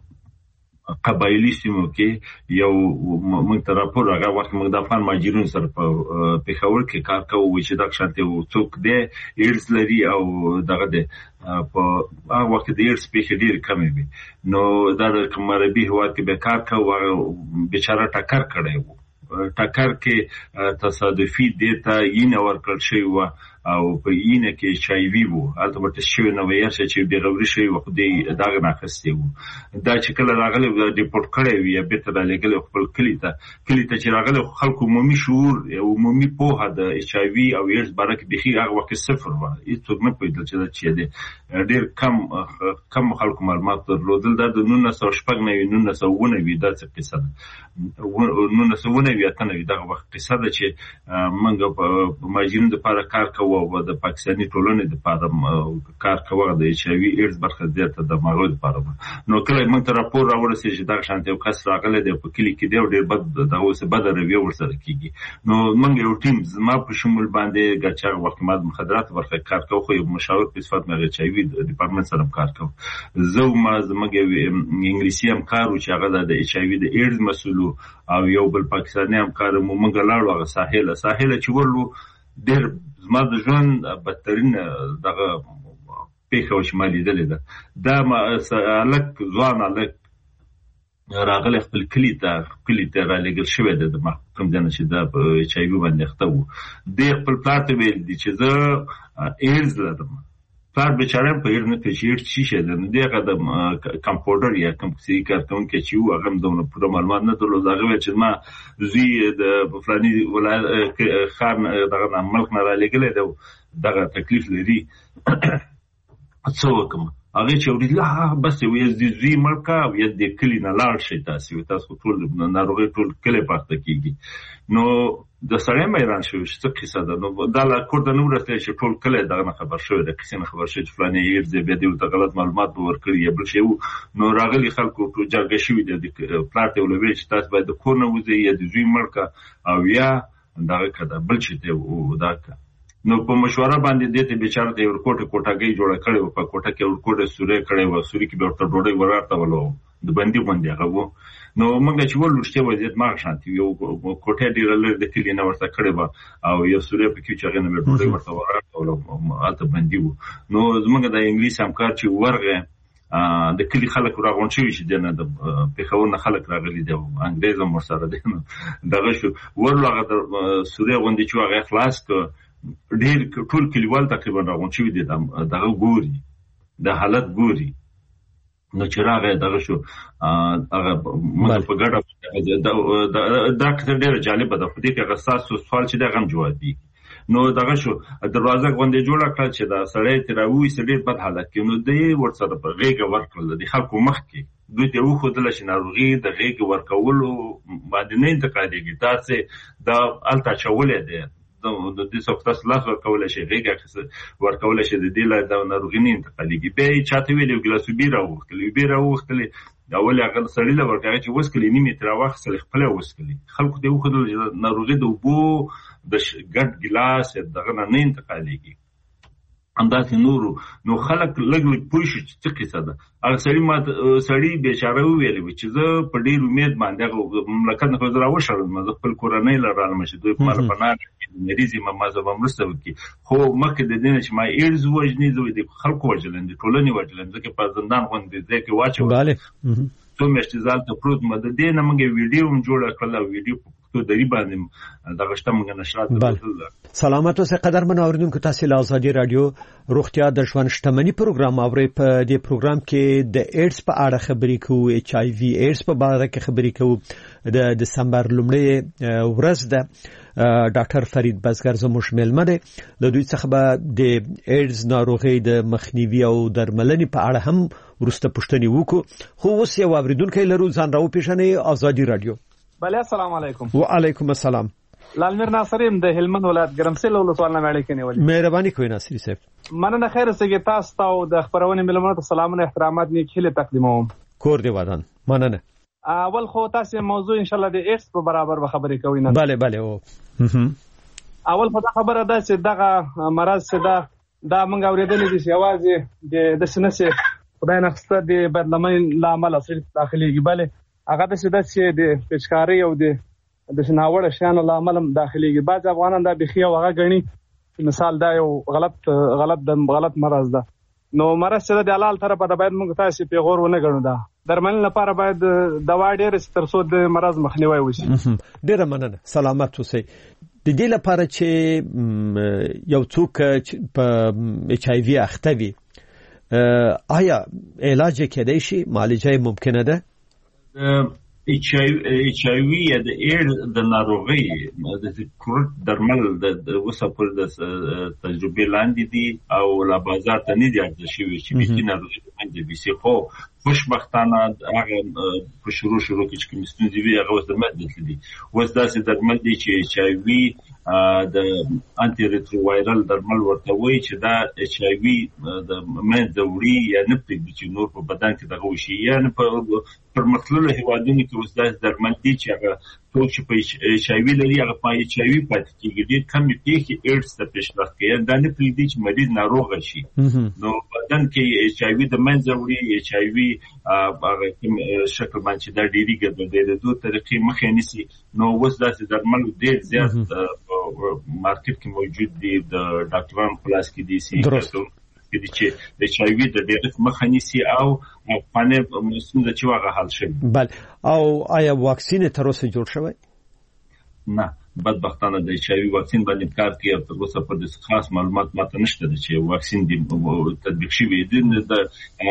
قبایلي سیمو کې یو موږ ته راپور هغه وخت موږ د افغان مهاجرینو سره په پېښور کې کار کوو چې دغه شانتې یو څوک دی ایډز لري او دغه دی په هغه وخت د ایډز پېښې ډېرې کمې وي. نو دا د کوم عربي هېواد کې به کار کوو، هغه بیچاره ټکر کړی و. ټکر کې تصادفي دې ته یینه ورکړل شوې وه او په یینه کې ایچ آی وي وو، هلته به ټسټ شوې نه ویل شي چې بېغوري شوې وه، خو دوی دغه نه اخیستی وو. دا چې کله راغلی ډیپورټ کړی وي یا بېرته رالېږلی خپل کلي ته کلي ته چې راغلی خلکو عمومي شعور عمومي پوهه د ایچ آی وي او ایډز باره کې بیخي هغه وخت صفر وه، هېڅوک نه پوهېدل چې دا څه دی. ډېر کم کم خلکو معلومات درلودل. دا د نولس سوه شپږ نوي نولس سوه اووه نوي دا څه قصه ده، نولس سوه اووه نوي اته نوي دغه وخت قصه ده چې موږ په مهاجرینو دپاره کار کوو او د پاکستاني ټولنې دپاره کار کوو، د ایچ آی وي ایډز برخه زیاته د هغوی دپاره وه. نو کله موږ ته راپور راورسېد چې دغه شانتې یو کس راغلی دی په کلي کې دی او ډېر بد دغه اوسې بده رویه ورسره کېږي. نو موږ یو ټیم زما په شمول باندې ګرچې هغه وخت ما د مخدراتو برخه کې کار کوو، خو یو مشاور په صفت مې ایچ آی وي ډپارټمنټ سره هم کار کوو. زه ما زموږ یو انګلیسي همکار و چې هغه د ایچ آی وي د ایډز مسؤل او یو بل پاکستاني همکار مو موږ لاړو هغه ساحله ساحله چې ورلو ډېر زما د ژوند بدترین دغه پېښه وه چې ما لیدلې ده. دا هلک ځوان هلک راغلی خپل کلي ته کلي ته رالېږل شوی دی د کوم ځای نه چې دا په ایچ آی وي باندې اخته و. دی خپل پلار ته ویل دي چې زه ایډز لرم. پلار بیچاره په ایډز نه کوي چې ایډز څه شی دی. نو دی هغه د کمپاوډر یا کوم صحي کارکوونکی چې و هغه هم دومره پوره معلومات نه درلود. هغه ویل چې زما زوی د فلاني ولایت ښار دغه نه ملک نه رالېږلی دی دغه تکلیف لري څه وکړم. هغې چې اورېدل بس یو یا د زوی مړ که او یا د کلي نه لاړ شئ تاسې تاسو خو ټول ناروغۍ ټول کلی پاخته کېږي. نو د سړی هم حیران شوي چې څه قصه ده. نو دا لا کور ته نه ورسېدی چې ټول کلی دغه نه خبر شوی د قصې نه خبر شوی چې فلانې ایډز دی، بیا دې ورته غلط معلومات به ورکړي یا بل شی و. نو راغلي خلکو جرګه شوي دي پلار ته یې ولویل چې تاسو باید د کور نه وځئ یا د زوی مړ که او یا دغه که ده بل شي ته دا که. نو په مشوره باندې دې ته بیچاره ته یو ورکوټې کوټګۍ جوړه کړې وه، په کوټه کې ورکوټې سورې کړې وه، سوري کې به ورته ډوډۍ ور اړتولو د بندي غوندې هغه و. نو موږ چې ولو رښتیا وضعیت ما شانتي یو کوټه ډېره لرې د کلي نه ورته کړې وه او یو سوري پکې چې هغې نه مې ډوډۍ ورته ور اړتولو هلته بندي و. نو زموږ د انګلیس همکار چې ورغی د کلي خلک راغونډ شوي چې دی نه د پېښور نه خلک راغلي دی او انګریز هم ورسره دی. نو دغه شو ورلو هغه د سوري غوندې چې هغه خلاص کړ. ډېر ټول کلیوال تقریبا راغونډ شوي دي دغه ګوري د حالت ګوري. نو چې راغی دغه شو هغه موږ په ګډه دا کیسه ډېره جالبه ده. په دې کې هغه ستاسو سوال چې دی هغه هم جوابېږي. نو دغه شو دروازه غوندې جوړه کړه چې دا سړی ترې راوویسته ډېر بد حالت کې. نو دی ورسره په غېږه ورکړله د خلکو مخ کې دوی ته وښودله چې ناروغي د غېږې ورکولو باندې نه انتقالېږي، داسې دا هلته اچولی دی د دې سوختاس لاس ورکول شي غیګه ورکول شي د دې لا د ناروغي نه انتقالېږي به چاته ویلو ګلاس بیره وختلی بیره وختلی دا ول هغه سړی له ورکړي چې وسکلی نیمه تر واخ سره خپل وسکلی خلکو ته وخدل ناروغي د وبو د ګډ ګلاس دغه نه انتقالېږي انداز نورو نو خلک لګ لګ پوښ چې قصه ده هغه سړی ما سړی بیچاره ویل چې زه په ډیر امید باندې مملکت نه خو راو شرم زه خپل کورنۍ لرال مشه دوی مال پناه مریضي ما ما زه ممرسته وکي خو مکه د دین چې ما ایرز وجنی زوی د خلکو وجلند ټولنی وجلند چې په زندان غوندې ځکه واچو bale ته مشتزال ته پروت مده دینه موږ ویډیو هم جوړ کړل ویډیو تو دری باندې دا غشته موږ نشرات بدل سلامات اوسه قدرمن اوریدونکو تاسو له ازادي رادیو روغتیا د ژوند شتمنۍ پروګرام اوري په دې پروګرام کې د ایډز په اړه خبرې کوو ایچ آی وی ایډز په اړه کې خبرې کوو د دسمبر لومړۍ ورځ ده ډاکټر فرید بزګر زموږ مېلمه دی د دوی څخه به د ایډز ناروغي د مخنیوي او درملنې په اړه هم ورسته پوښتنې وکړو خو اوس یو اوریدونکو لرو ځان راو پیژنې ازادي رادیو بله السلام علیکم وعلیکم السلام لالمیر ناصریم د هلمند ولایت ګرمسل ولسوال نه وړي کني ولې مهرباني کوئ ناصری صاحب مننه خیر سګی تاسو ته د خبرونه ملمنو ته سلامونه احترامات نیک هله تقدیموم کور دی ودان مننه اول خو تاسو موضوع ان شاء الله د ایکس په برابر به خبرې کوي نه bale bale او اول خو دا خبره ده چې دغه مرض چې دا دا موږ اوریدلې دي چې आवाज د سنسه خدای نه خسته د بدلمن لامل اصلي داخلي bale هغه د شدت چې د پچکاری او د د شناوړ شان لامل داخليږي بعض افغانان دا بخي او هغه غني مثال دا یو غلط غلط د غلط مرض ده نو مرض چې د حلال طرفه د باید موږ تاسو په غور ونه غنو دا درمل لپاره باید دوا ډېر سترسو د مرض مخنیوي وشي ډېر مننه سلامات اوسئ د دې لپاره چې یو څوک په ایچ آی وی اخته وي آیا علاج کېدای شي معالجه ممکنه ده ایچ آی وی یا د ایر د ناروغي د کورت درمل د وسپور د تجربه لاندې دي او لا بازار ته نه دي ارزښت شوی چې به ناروغي باندې بيسي خو خوشبختانه هغه په شروع شروع کې چې کوم ستونزې وي هغه اوس درمل دي اوس داسې درمل دي چې ایچ آی وی د انټي ریټرووایرل درمل ورته وایي چې دا ایچ آی وی د منځ وړي یا نه پرېږدي چې نور په بدن کې دغه وشي یا نه په پرمختللو هیوادونو کې اوس داسې درمل دي چې هغه څوک چې په ایچ آی وی لري هغه په ایچ آی وی پاتې کېږي ډېر کمې پیښې ایډز ته پیشرفت کوي دا نه پرېږدي چې مریض ناروغه شي نو بدن کې ایچ آی وی د منځ وړي ایچ آی وی هغه کوم شکل باندې دا ډېری ګډوډي د دوه طریقې مخې نیسي نو اوس داسې درمل ډېر زیات مارکیټ کې موجود دي د ډاکټرانو خلاص کې دي سي کې چې د ایچ آی وی د ډېر مخه نیسي او پانه مسند چې واغه حل شي بل او آیا واکسین تر اوسه جوړ شوی نه بدبختانه د ایچ آی وی واکسین باندې کار کوي او تر اوسه پر د خاص معلومات ماته نشته چې واکسین دی تطبیق شوی دی د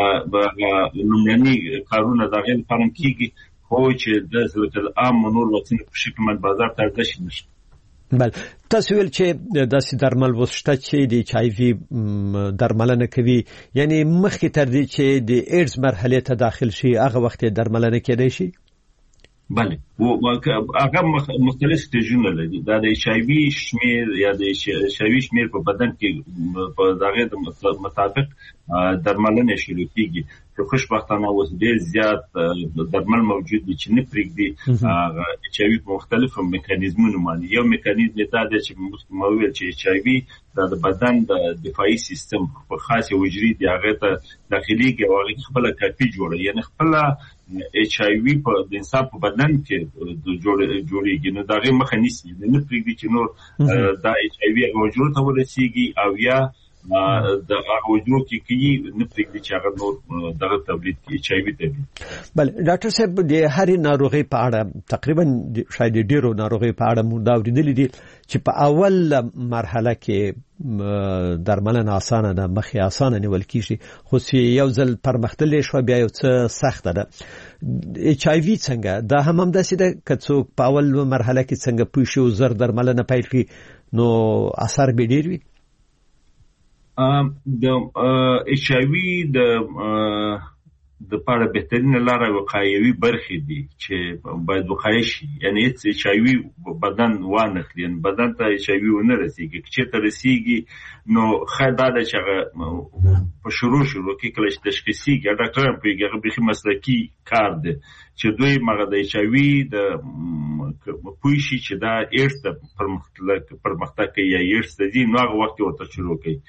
لومړني کارونه د غیر فارم کیږي خو چې د ځل عام نور واکسین په شکل باندې بازار ته رسیدل نشي بل تاسو ویل چې داسې درمل وسته چې د ایچ آی وی درملنه کوي یعنی مخکې تر دې چې د ایډز مرحله ته داخل شي هغه وخت درملنه کېدای شي بله هغه مختلف سټیجونه لري دا د ایچ آی وی شمیر یا د ایچ آی وی شمیر په بدن کې په دغه مطابق درملنه شروع کیږي خو خوشبختانه اوس ډېر زیات درمل موجود دي چې نه پرېږدي ایچ آی وی په مختلفو میکانیزمونو باندې یو میکانیزم دا دی چې موږ چې ایچ آی وی د بدن د دفاعي سیستم په خاصه وجري دی هغه ته داخلي کې هغه خپل کافي جوړه یعنی خپل ایچ آی وی په د انسان په بدن کې جوړ جوړیږي نو دا غي مخه نیسي نه پرېږدي چې نور دا ایچ آی وی موجود ته ورسیږي او یا د هغه وجود کې کې نه پرېږدي چې هغه نور دغه تولید کې ایچ آی وی ته بل ډاکټر صاحب د هر ناروغي په اړه تقریبا شاید ډیرو ناروغي په اړه مونږ دا ورېدلې دي چې په اول مرحله کې درملنه اسانه ده مخې اسانه نیول کیږي خو چې یو ځل پرمختللی شو بیا یو څه سخت ده ایچ آی وی څنګه دا هم هم داسې ده که څوک په اول مرحله کې څنګه پوه شي او زر درملنه پیل کړي نو اثر به ډیر وي د ایچ آی وی د د پاره بهترینه لاره وقایوي برخې دي چې باید وقایه شي، یعنی هیڅ ایچ آی وي بدن وانه خلي، یعنی بدن ته ایچ آی وي ونه رسیږي. چې ته رسیږي نو ښه دا ده چې هغه په شروع شروع کې کله چې تشخیصیږي ډاکټر هم پوهېږي هغه بیخي مسلکي کار دی چې دوی مغه د ایچ آی وي د پوه شي چې دا ایډز ته پرمختګ کوي یا ایډز ته ځي، نو هغه وخت ورته شروع کوي.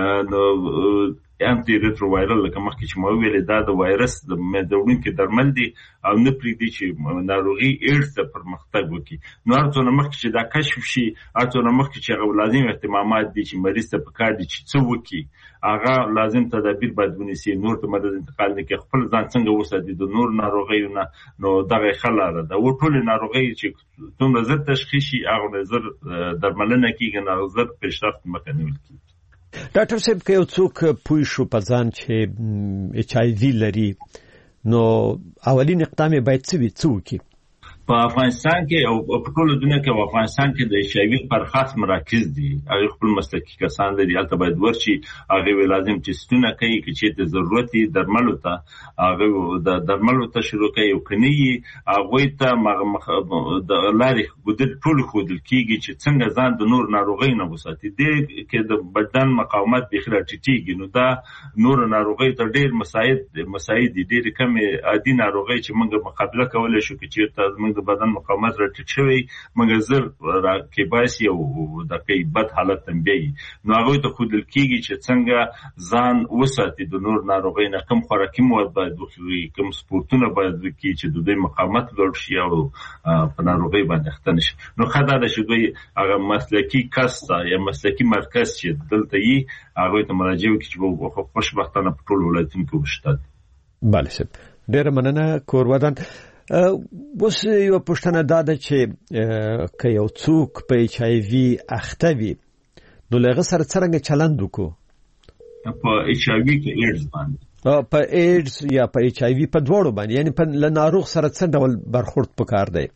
نو انټي ریټرووایرل لکه مخکې چې ما ویلې دا د وایرس د مېدوړونکي درمل دي او نه پرېږدي چې ناروغي ایډز ته پرمختګ وکړي. نو هر څونه مخکې چې دا کشف شي، هر څونه مخکې چې هغه لازم اهتمامات دي چې مریض ته پکار دي چې څه وکړي، هغه لازم تدابیر باید ونیسي، نور ته مدد انتقال نه کړي، خپل ځان څنګه وساتي د نور ناروغیو نه. نو دغه ښه لاره ده. و ټولې ناروغۍ چې څومره زر تشخیص شي هغومره زر درملنه کېږي، هغه زر پیشرفت مخه نیول کېږي. ډاکټر صاحب که یو څوک پوه شو په ځان چې ایچ آی وي لري، نو اولین اقدام یې باید څه وي، څه وکړي؟ په افغانستان کې او په ټول دنیا کې په افغانستان کې د ایچ آی وي پر خاص مراکز دي، هغه خپل مسلکي کسان لري، هلته باید ورشي، هغه لازم ټیسټونه کوي، که چېرته ضرورت وي درملو ته هغه د درملو ته شروع کوي، او که نه وي هغوی ته د لارې ګودر ټول ښودل کېږي چې څنګه ځان د نور ناروغیو نه وساتي. دې کې د بدن مقاومت بیخي راټیټېږي، نو دا نورو ناروغیو ته ډېر مساعد مساعد دي. ډېرې کمې عادي ناروغۍ چې موږ مقابله کولی شو، که چېرته زموږ د بدن مقاومت راټیټ شوی مګر زر راکېباسي او د کوي بد حالت ته بیایي، نو هغوی ته ښودل کېږي چې څنګه ځان وساتي د نور ناروغۍ نه، کوم خوراکي مواد باید وخوري، کوم سپورتونه باید وکړي چې د دوی مقاومت لوړ شي او په ناروغۍ باندې اخته نه شي. نو ښه دا ده چې دوی هغه مسلکي کس ته یا مسلکي مرکز چې دلته وي هغوی ته مراجعه وکړي چې خوشبختانه په ټولو ولایتونو کې وشته. بله صاحب، ډېره مننه کورودان. اوس یو پوښتنه دا ده چې که یو څوک په ایچ آی وي اخته وي، نو له هغه سره څرنګه چلند وکړو؟ په ایچ آی وي کې ایډز باندې، په ایډز یا په ایچ آی وي په دواړو باندې، یعنی په له ناروغ سره څه ډول برخورد پکار دی؟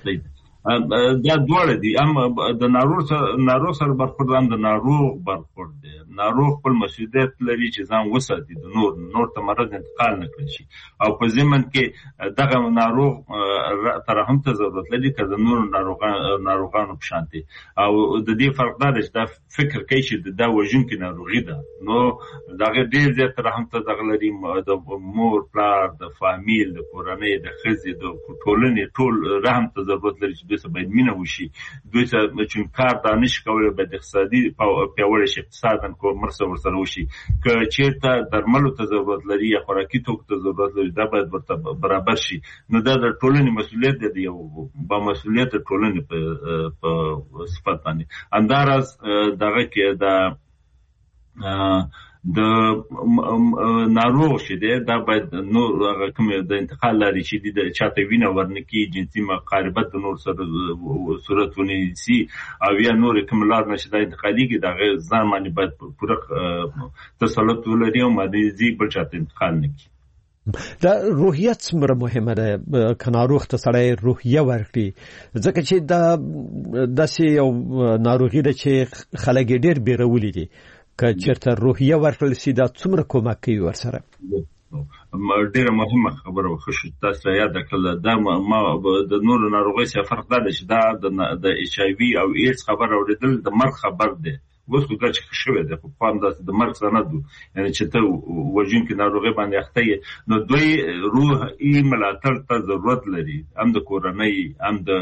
دا دواړه دي، هم د ناروغ سره ناروغ سره برخورد، هم د ناروغ برخورد دی. ناروغ خپل مسؤلیت لري چې ځان وساتي، د نور نور ته مرض انتقال نه کړي شي، او په ضمن کې دغه ناروغ ترحم ته ضرورت لري که د نور ناروغانو په شان دي. او د دې فرق دا دی چې دا فکر کوي چې دا وژونکې ناروغي ده، نو دغه ډېر زیات ترحم ته دغه لري، د مور پلار د فامیل د کورنۍ د ښځې د ټولنې ټول رحم ته ضرورت لري چې دوی سره باید مینه وشي، دوی سره چې کار دا نشي کولی باید اقتصادي پیاوړی شي، اقتصادا مرسته ورسره وشي. که چېرته درملو ته ضرورت لري یا خوراکي توکو ته ضرورت لري، دا باید ورته برابر شي. نو دا د ټولنې مسؤلیت دی، یو با مسؤلیت د ټولنې په صفت باندې. همداراز دغه کې د د ناروغ چې دی دا باید نور هغه کوم د انتقال لارې چې دي د چاته وینه ورنکي، جنسي مقاربت د نور سره صورت ونیسي، او یا نور کوم لار نه چې دا انتقالېږي د هغې ځان باندې باید پوره تسلط ولري او مریضي بل چاته انتقال نه کړي. دا روحیت څومره مهمه ده که ناروغ ته سړی روحیه ورکړي، ځکه چې دا داسې یو ناروغي ده چې خلک یې ډېر بیرولي دي، که چېرته روحیه ورکړل شي دا څومره کومک کوي ورسره؟ ډېره مهمه خبره وه، تاسو یاد کړله. دا ما د نورو ناروغیو سره فرق دا دی چې دا د ایچ آی وي او ایډز خبر اورېدل د مرګ خبر دی. اوس خو دا چې ښه شوی دی، خو پخوا هم داسې د مرګ سند و، یعنې چې ته وژونکې ناروغۍ باندې اخته یې، نو دوی روحي ملاتړ ته ضرورت لري، هم د کورنۍ هم د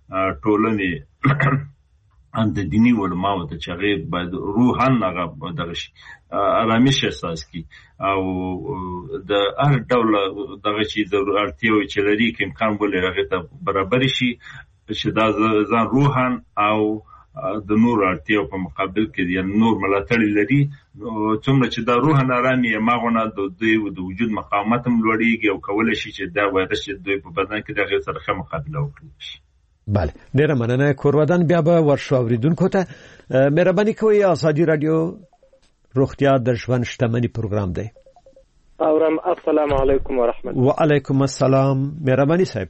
ټولنې هم د دیني علماو ته چې هغې باید روحان هغه دغه شي ارامش احساس کړي، او د هر ډول دغه چې اړتیاوې چې لري که امکان ولري هغې ته برابر شي، چې دا ځان روحان او د نور اړتیاو په مقابل کې یا نور ملاتړ لري. څومره چې دا روحان ارامي هماغونه د دوی د وجود مقاومت هم لوړېږي، او کولی شي چې دا وایرس چې دوی په بدن کې د هغې سره ښه مقابله وکړي شي. بله، ډېره مننه کورودان. بیا به ورشو اوریدونکو ته مهرباني کوئ، ازادي راډیو روغتیا د ژوند شتمني پروګرام دی. اورم. السلام علیکم ورحمت الله. وعلیکم السلام. مهرباني صاحب.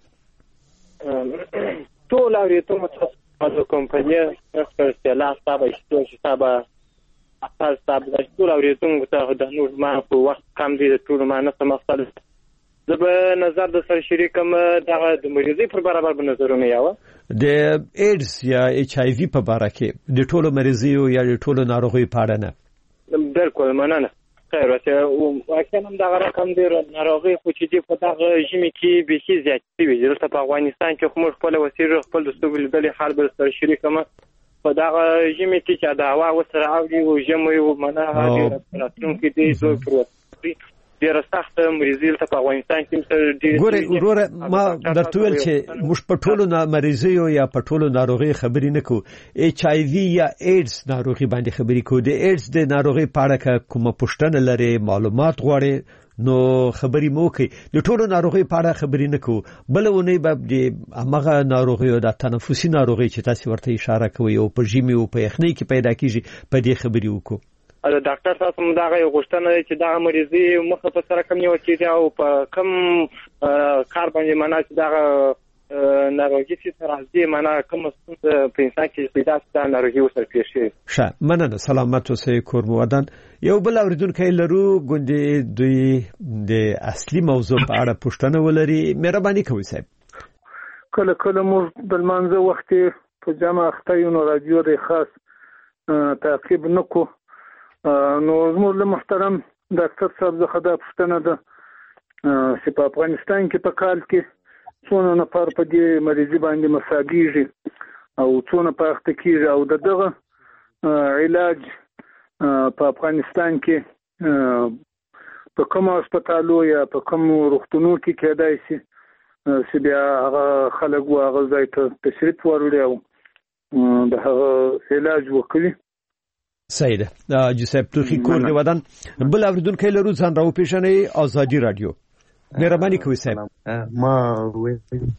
ټول اوریدونکو ته د کمپنۍ استلا صاحب اشتو صاحب اصل صاحب ټول اوریدونکو ته د نور ما په وخت کم دي، ټول ما نه سمختل زه به نظر د سره شریکم دغه د مریضۍ پر برابر به نظرونه یاوه د ایډز یا ایچ آی وی په اړه کې د ټولو مریضیو یا د ټولو ناروغیو په اړه نه بالکل مننه خیر اوسه او اکثرا دغه رقم دی ناروغي خو چې دی په دغه ژمي کې به شي زیات وي دلته په افغانستان کې خو موږ خپل وسیله خپل د ستوګل د حال به سره شریکم په دغه ژمي کې چې د هوا وسره اوړي او ژمي او منه هغه راتلونکي دی زو پروت ډیر سخت مریضي ته په افغانستان کې مثلا ډیر ګوره ګوره ما درته ویل چې موږ په ټولو مریضیو یا په ټولو ناروغي خبرې نه کوو ایچ آی وی یا ایډز ناروغي باندې خبرې کوو د ایډز د ناروغي په اړه کومه پوښتنه لري معلومات غواړي نو خبرې مو کوي د ټولو ناروغي په اړه خبرې نه کوو بل ونی به د هغه ناروغي او د تنفسي ناروغي چې تاسو ورته اشاره کوي او په ژمي او په یخنۍ کې پیدا کیږي په دې خبرې وکړو دا ډاکټر تاسو موږ دا غوښتنه چې دا مریضي مخه په سره کم یو چې او په کم کار باندې معنا چې دا ناروغي چې راځي معنا کوم څه په انسان کې پیدا ستاسو ناروغي وسره پیښي ښه مننه سلامت اوسئ کورمودان یو بل اوریدونکو لرو ګوندې دوی د اصلي موضوع په اړه پوښتنه ولري مهرباني کوئ صاحب کله کله موږ د منځه وخت په جمع اختیو نو رادیو د خاص تعقیب نکو نو زموږ له محترم ډاکټر صاحب زه خدا پوښتنه ده چې په افغانستان کې په کال کې څونه نفر په دې مریضي باندې مساګیږي او څونه په اخته کیږي او دغه علاج په افغانستان کې په کوم هسپتالو یا په کوم روغتونو کې کېدای شي چې بیا هغه خلک هغه ځای ته تشریف وروړي او د هغه علاج وکړي سیده جوزف توخی کور دی ودان بل اوریدونکو لرو ځان راو پیښنې ازادي رادیو مهرباني کوئ صاحب ما وې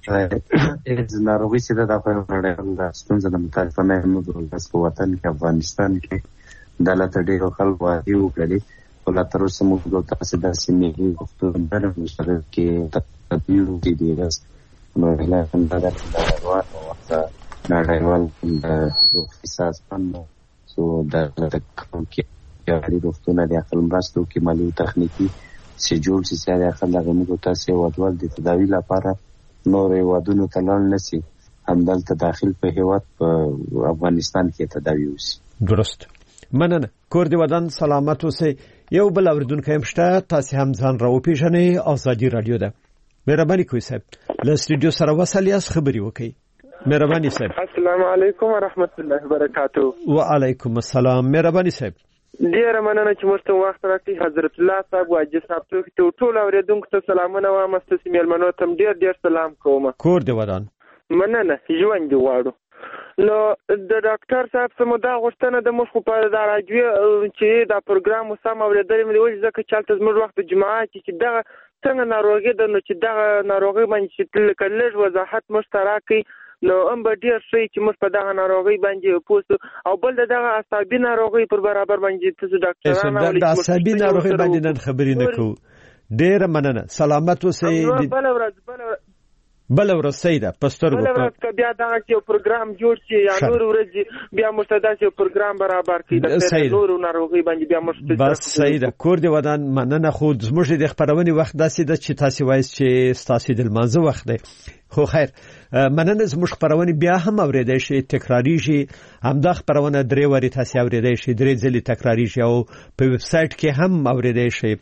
از ناروغي چې د افغانستان د ستونزې د متاسفانه موږ په وطن کې افغانستان کې د لاته ډیرو خلکو واقعي وکړي او لا تر اوسه موږ د تاسو د سیمې وختونو باندې مشترک کې تطبیق دي دي نو له همدا د وخت نړیوال د اقتصاد باندې سو د کوم کې یاري وختونه د خپل مرستو کې مالي او تخنیکی سي جوړ سي سره خپل هغه موږ تاسو ودول د تداوی لپاره نور ودونو تلل نسی همدلته داخل په هیواد په افغانستان کې تداوی وسی درست مننه کور دی ودان سلامت اوسئ یو بل اوریدونکو هم شته تاسو هم ځان راو پیژنئ ازادي رادیو ده مهرباني کوئ صاحب له سټوډیو سره وسلیاس خبري وکړئ مهرباني صاحب السلام علیکم ورحمت الله وبرکاته وعلیکم السلام مهرباني صاحب ډیر مننه چې موږ وخت راکړي حضرت الله صاحب واجب صاحب ته ټول اوریدونکو ته سلامونه وایم ستاسو میلمنو ته ډیر ډیر سلام کوم کور دی ودان مننه ژوند دی واړو نو د ډاکټر صاحب سمو دا غوښتنه د مخ په دا راځي چې دا پروګرام سم اوریدل مې وایي ځکه چې تاسو موږ وخت جمعه کې دا څنګه ناروغي ده نو چې دا ناروغي باندې چې کله وضاحت مشترکي نو ام به ډیر شي چې موږ په دغه ناروغي باندې پوښتنه او بل دغه عصبي ناروغي پر برابر باندې تاسو ډاکټرانو د عصبي ناروغي باندې نن خبرې نه کوو ډیر مننه سلامت اوسئ بل ورځ بل بل ورځ سیده پستر بل ورځ بیا دغه یو پروګرام جوړ شي یا نور ورځ بیا مستداس یو پروګرام برابر کړي د نور ناروغي باندې بیا مستداس بس سیده کور دی ودان مننه خو زموږ د خبرونې وخت داسې د چې تاسو وایي چې تاسو د مازه وخت دی خو خیر مننه زموږ خبرونه بیا هم اوریدای شي تکراری شي همدا خبرونه درې وری تاسو اوریدای شي درې ځلې تکراری شي او په ویب سټ کې هم اوریدای شي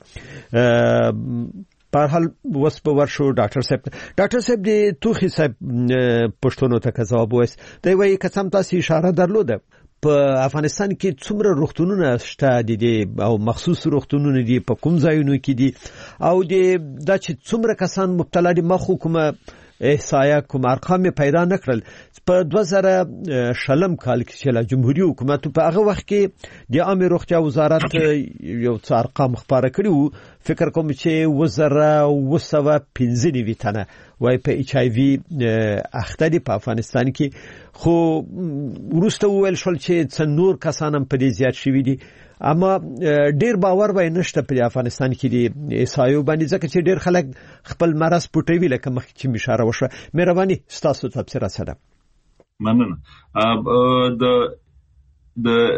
په حال وس په ورشو ډاکټر صاحب ډاکټر صاحب د توخي صاحب پښتون ته جواب وایي دا وایي که سم تاسو اشاره درلوده په افغانستان کې څومره روغتونونه شته دي او مخصوص روغتونونه دي په کوم ځایونو کې دي او د دا چې څومره کسان مبتلا دي مخ حکومت احصایه کوم ارقام پیدا نکړل په دوه زره شلم کال کې چې جمهوریت حکومت په هغه وخت کې د عامه روغتیا وزارت یو څو ارقام خبره کړو فکر کوم چې وزاره وسوه پنځه نیوي تنه وای په ایچ آی وی اخته دي په افغانستان کې خو ورسته ویل شول چې څنور کسانم په دې زیات شوي دي اما ډیر باور وای نشته په افغانستان کې دی ایسایو باندې ځکه چې ډیر خلک خپل مرز پټوي لکه مخکې چې اشاره وشوه مهرباني ستاسو تفسیر سره مننه د د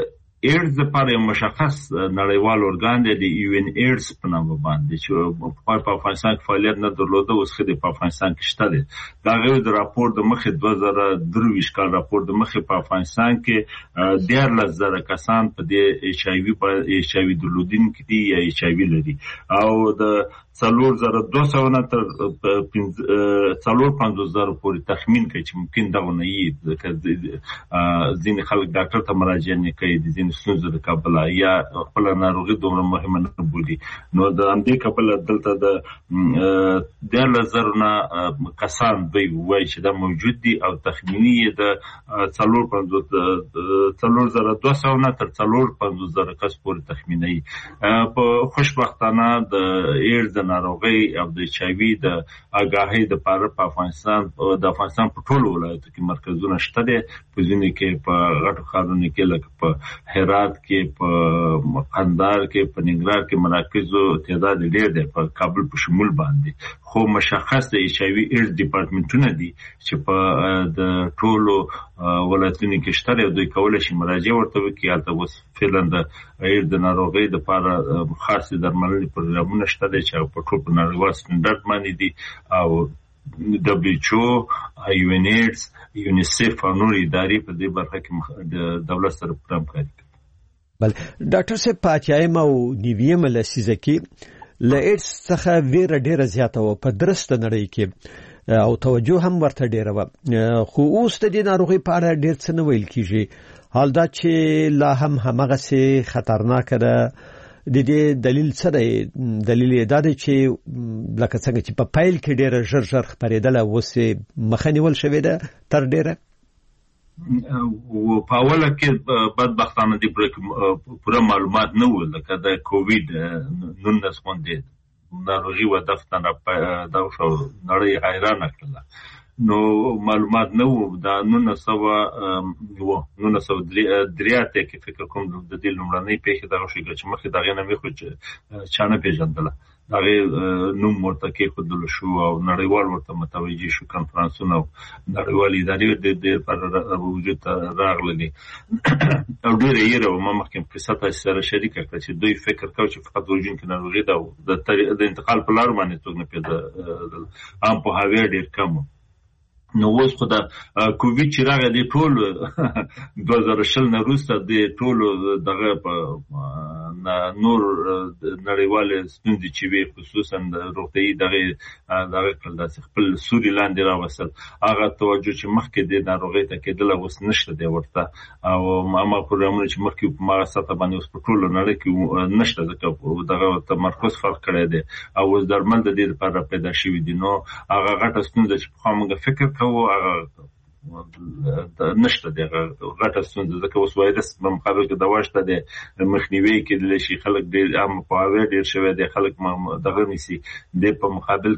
ایډز لپاره یو مشخص نړیوال ارګان دی د یو ان ایډز په نامه باندې چې په افغانستان کې فعالیت نه درلوده، اوس خو په افغانستان کې شته دی. دا غوښتل د راپور د مخې دوه زره درویشت کال راپور د مخې په افغانستان کې دیارلس زره کسان په دې ایچ آی وي په ایچ آی وي درلودونکي دي یا ایچ آی وي لري، او د څلور زره دوه سوه نه تر څلور پنځوس زره پورې تخمین کوي چې ممکن دغه نه وي، ځکه ځینې خلک ډاکټر ته مراجعه نه کوي د ځینې ستونزو له کبله یا خپله ناروغي دومره مهمه نه بولي. نو د همدې کبله دلته د دیارلس زرو نه کسان دوی وایي چې دا موجود دي، او تخمیني یې د څلور پنځوس څلور زره دوه سوه نه تر څلور پنځوس زره کس پورې تخمینوي. په خوشبختانه د ایډز ناروغي او د ایچ آی وي د آګاهۍ د پاره په افغانستان د افغانستان په ټولو ولایتو کې مرکزونه شته دي، په ځینو کې په غټو ښارونو کې لکه په هرات کې، په قندهار کې، په ننګرهار کې مراکزو تعداد ډېر دی، په کابل په شمول باندې. خو مشخص د ایچ آی وي ایډز ډپارټمنټونه دي چې په د ټولو ولایتونو کې شته دي، دوی کولی شي مراجعه ورته وکړي. هلته اوس فعلا د ایډز د ناروغۍ دپاره خاصې درملنې پروګرامونه شته دي چې په ټول په نړیوال سټنډرډ باندې دي، او دبلیو ایچ او، یو ان ایډز، یونیسیف او نور ادارې په دې برخه کې د دولت سره پوره همکاري کوي. بل ډاکټر صاحب، په اتیایم او نویم لسیزه کې له ایډز څخه ویره ډیره زیاته وه په درسته نړۍ کې، او توجه هم ورته ډیره وه، خو اوس د دې ناروغۍ په اړه ډیر څه نه ویل کیږي. حال دا چې لا هم همغسې خطرناکه ده، د دې دلیل څه دی؟ دلیل یې دا دی چې لکه څنګه چې په پیل کې ډیره ژر ژر خپرېدله، اوس یې مخه نیول شوې ده تر ډیره. په اوله کې بدبختانه دې پوره معلومات نه وو، لکه د کوویډ نولس غوندې ناروغي وه، دفتن دا شو نړۍ حیرانه کړله، نو معلومات نه وو. دا نولس سوه وه نولس سوه درې اتیا کې فکر کوم د دې لومړنۍ پیښې دغه شوې چې مخکې د هغې نه مې خو چا نه پېژندله، د هغې نوم ورته کېښودل شو او نړیوال ورته متوجه شو، کنفرانسونه او نړیوالې ادارې د دې لپاره وجود ته راغللې او ډېره یېره وه. ما مخکې قصه تاسې سره شریکه کړه چې دوی فکر کوي چې فقط وژونکې ناروغي ده، د انتقال په لارو باندې څوک نه پېژندل، عام پوهاوی ډېر کم و. نو اوس خو د کوویډ چې راغی د ټول دوه زره شل نه وروسته د ټولو دغه په نور نړیوالې ستونزې چې وې خصوصا د روغتیایي دغې دغه کړل داسې خپل سوري لاندې راوستل، هغه توجه چې مخکې د ناروغۍ ته کېدله اوس نشته دی ورته، او هماغه پروګرامونه چې مخکې په هماغه سطحه باندې اوس په ټولو نړۍ کې نشته، ځکه دغه تمرکز فرق کړی دی او اوس درمل د دې لپاره پیدا شوي دي. نو هغه غټه ستونزه چې پخوا موږ فکر کوو هغه نشته دی، غټه ستونزه، ځکه اوس وایرس په مقابل کې دوا شته دی، مخنیوی کېدلی شي، خلک ډېر عام پوهاوی ډېر شوی دی، خلک دغه نیسي، د په مقابل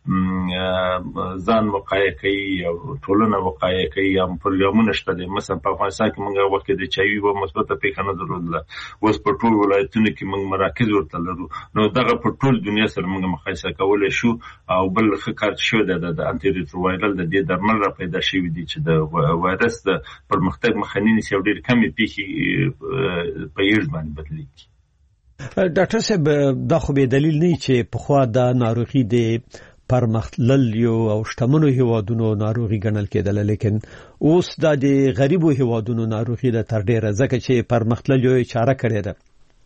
کې ځان وقایه کوي او ټولنه وقایه کوي، هم پروګرامونه شته دی. مثلا په افغانستان کې موږ هغه وخت کې د ایچ آی وي یوه مثبته پیښه نه درلودله، اوس په ټول ولایتونو کې موږ مراکز ورته لرو، نو دغه په ټول دنیا سره موږ مقایسه کولی شو. او بل ښه کار چې شوی دی د انټي ریټرووایرل د دې درمل را پیدا شوي دي چې د وایرس د پرمختګ مخه نیسي او ډېرې کمې پیښې په ایډز باندې بدلېږي. ډاکټر صاحب، دا خو بې دلیل نه چې پخوا دا ناروغي د پرمختللیو او شتمنو هیوادونو ناروغي ګڼل کېدله، لیکن اوس دا د غریبو هیوادونو ناروغي ده تر ډېره، ځکه چې پرمختللیو یې چاره کړې ده.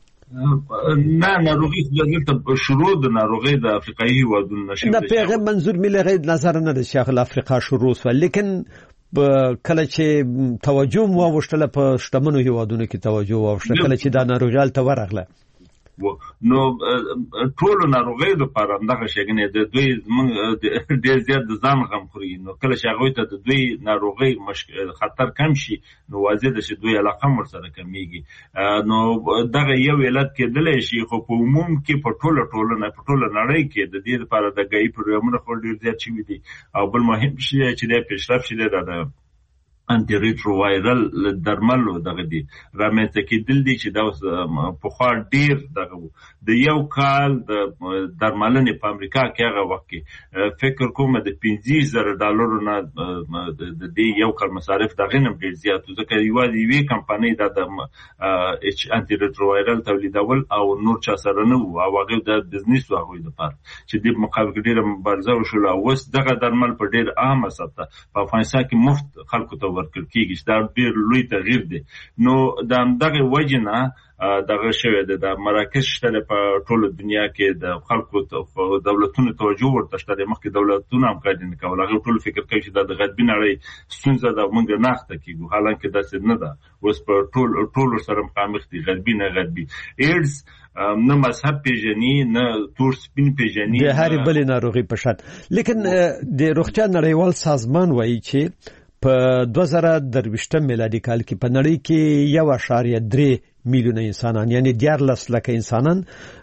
نه، ناروغي دلته شروع د ناروغۍ د افریقایي هیوادونو نشي نه پیغام منظور مې لغې نظر نه د شیخ افریقا شروع سو، لیکن کله چې توجه مو واوښتله په شتمنو هیوادونو کې توجه واوښتله کله چې دا ناروغي هلته ورغله، نو ټولو ناروغیو لپاره همدغه شیګنې د دوی زموږ ډېر زیات د ځان غم خوري، نو کله چې هغوی ته د دوی ناروغۍ خطر کم شي نو واضح ده چې دوی علاقه هم ورسره کمیږي. نو دغه یو علت کېدلی شي، خو په عموم کې په ټوله ټولنه په ټوله نړۍ کې د دې لپاره د ګاهي پروګرامونه خو ډېر زیات شوي دي. او بل مهم شی چې دی پیشرفت چې دی دا د انټي ریټرووایرل درملو دغه دي رامنځته کېدل دي چې دا په خوا ډیر دغه د یو کال د درملنې په امریکا کې هغه وخت کې فکر کوم د پنځه زره ډالرو نه د دې یو کال مصارف دغه نه ډیر زیات ځکه یوازې یوې کمپنۍ د اچ انټي ریټرووایرل تولیدول او نور چا سره نه وو او هغه د بزنس واغوي د پاره چې د مقابل ډیره مبارزه وشول او اوس دغه درمل په ډیر عامه سطح په افغانستان کې مفت خلکو ته ورکړل کېږي چې دا ډېر لوی تغییر دی نو د همدغه وجې نه دغه شوی دی د مراکز شته په ټوله دنیا کې د خلکو دولتونو توجه ورته شته دی مخکې دولتونه همکاري نه کوله هغوی ټول فکر کوي چې دا د غربي نړۍ ستونزه ده موږ نه اخته کېږو حالانکه داسې نه ده اوس په ټول ټولو سره مخامخ دي غربي نه غربي ایډز نه مذهب پیژني نه تور سپین پیژني د هرې بلې ناروغي په شان لیکن د روغتیا نړیوال سازمان وایي چې په دوه زره درویشتم میلادي کال کې په نړۍ کې یو اعشاریه درې میلیونه انسانان یعنی دیارلس لکه انسانان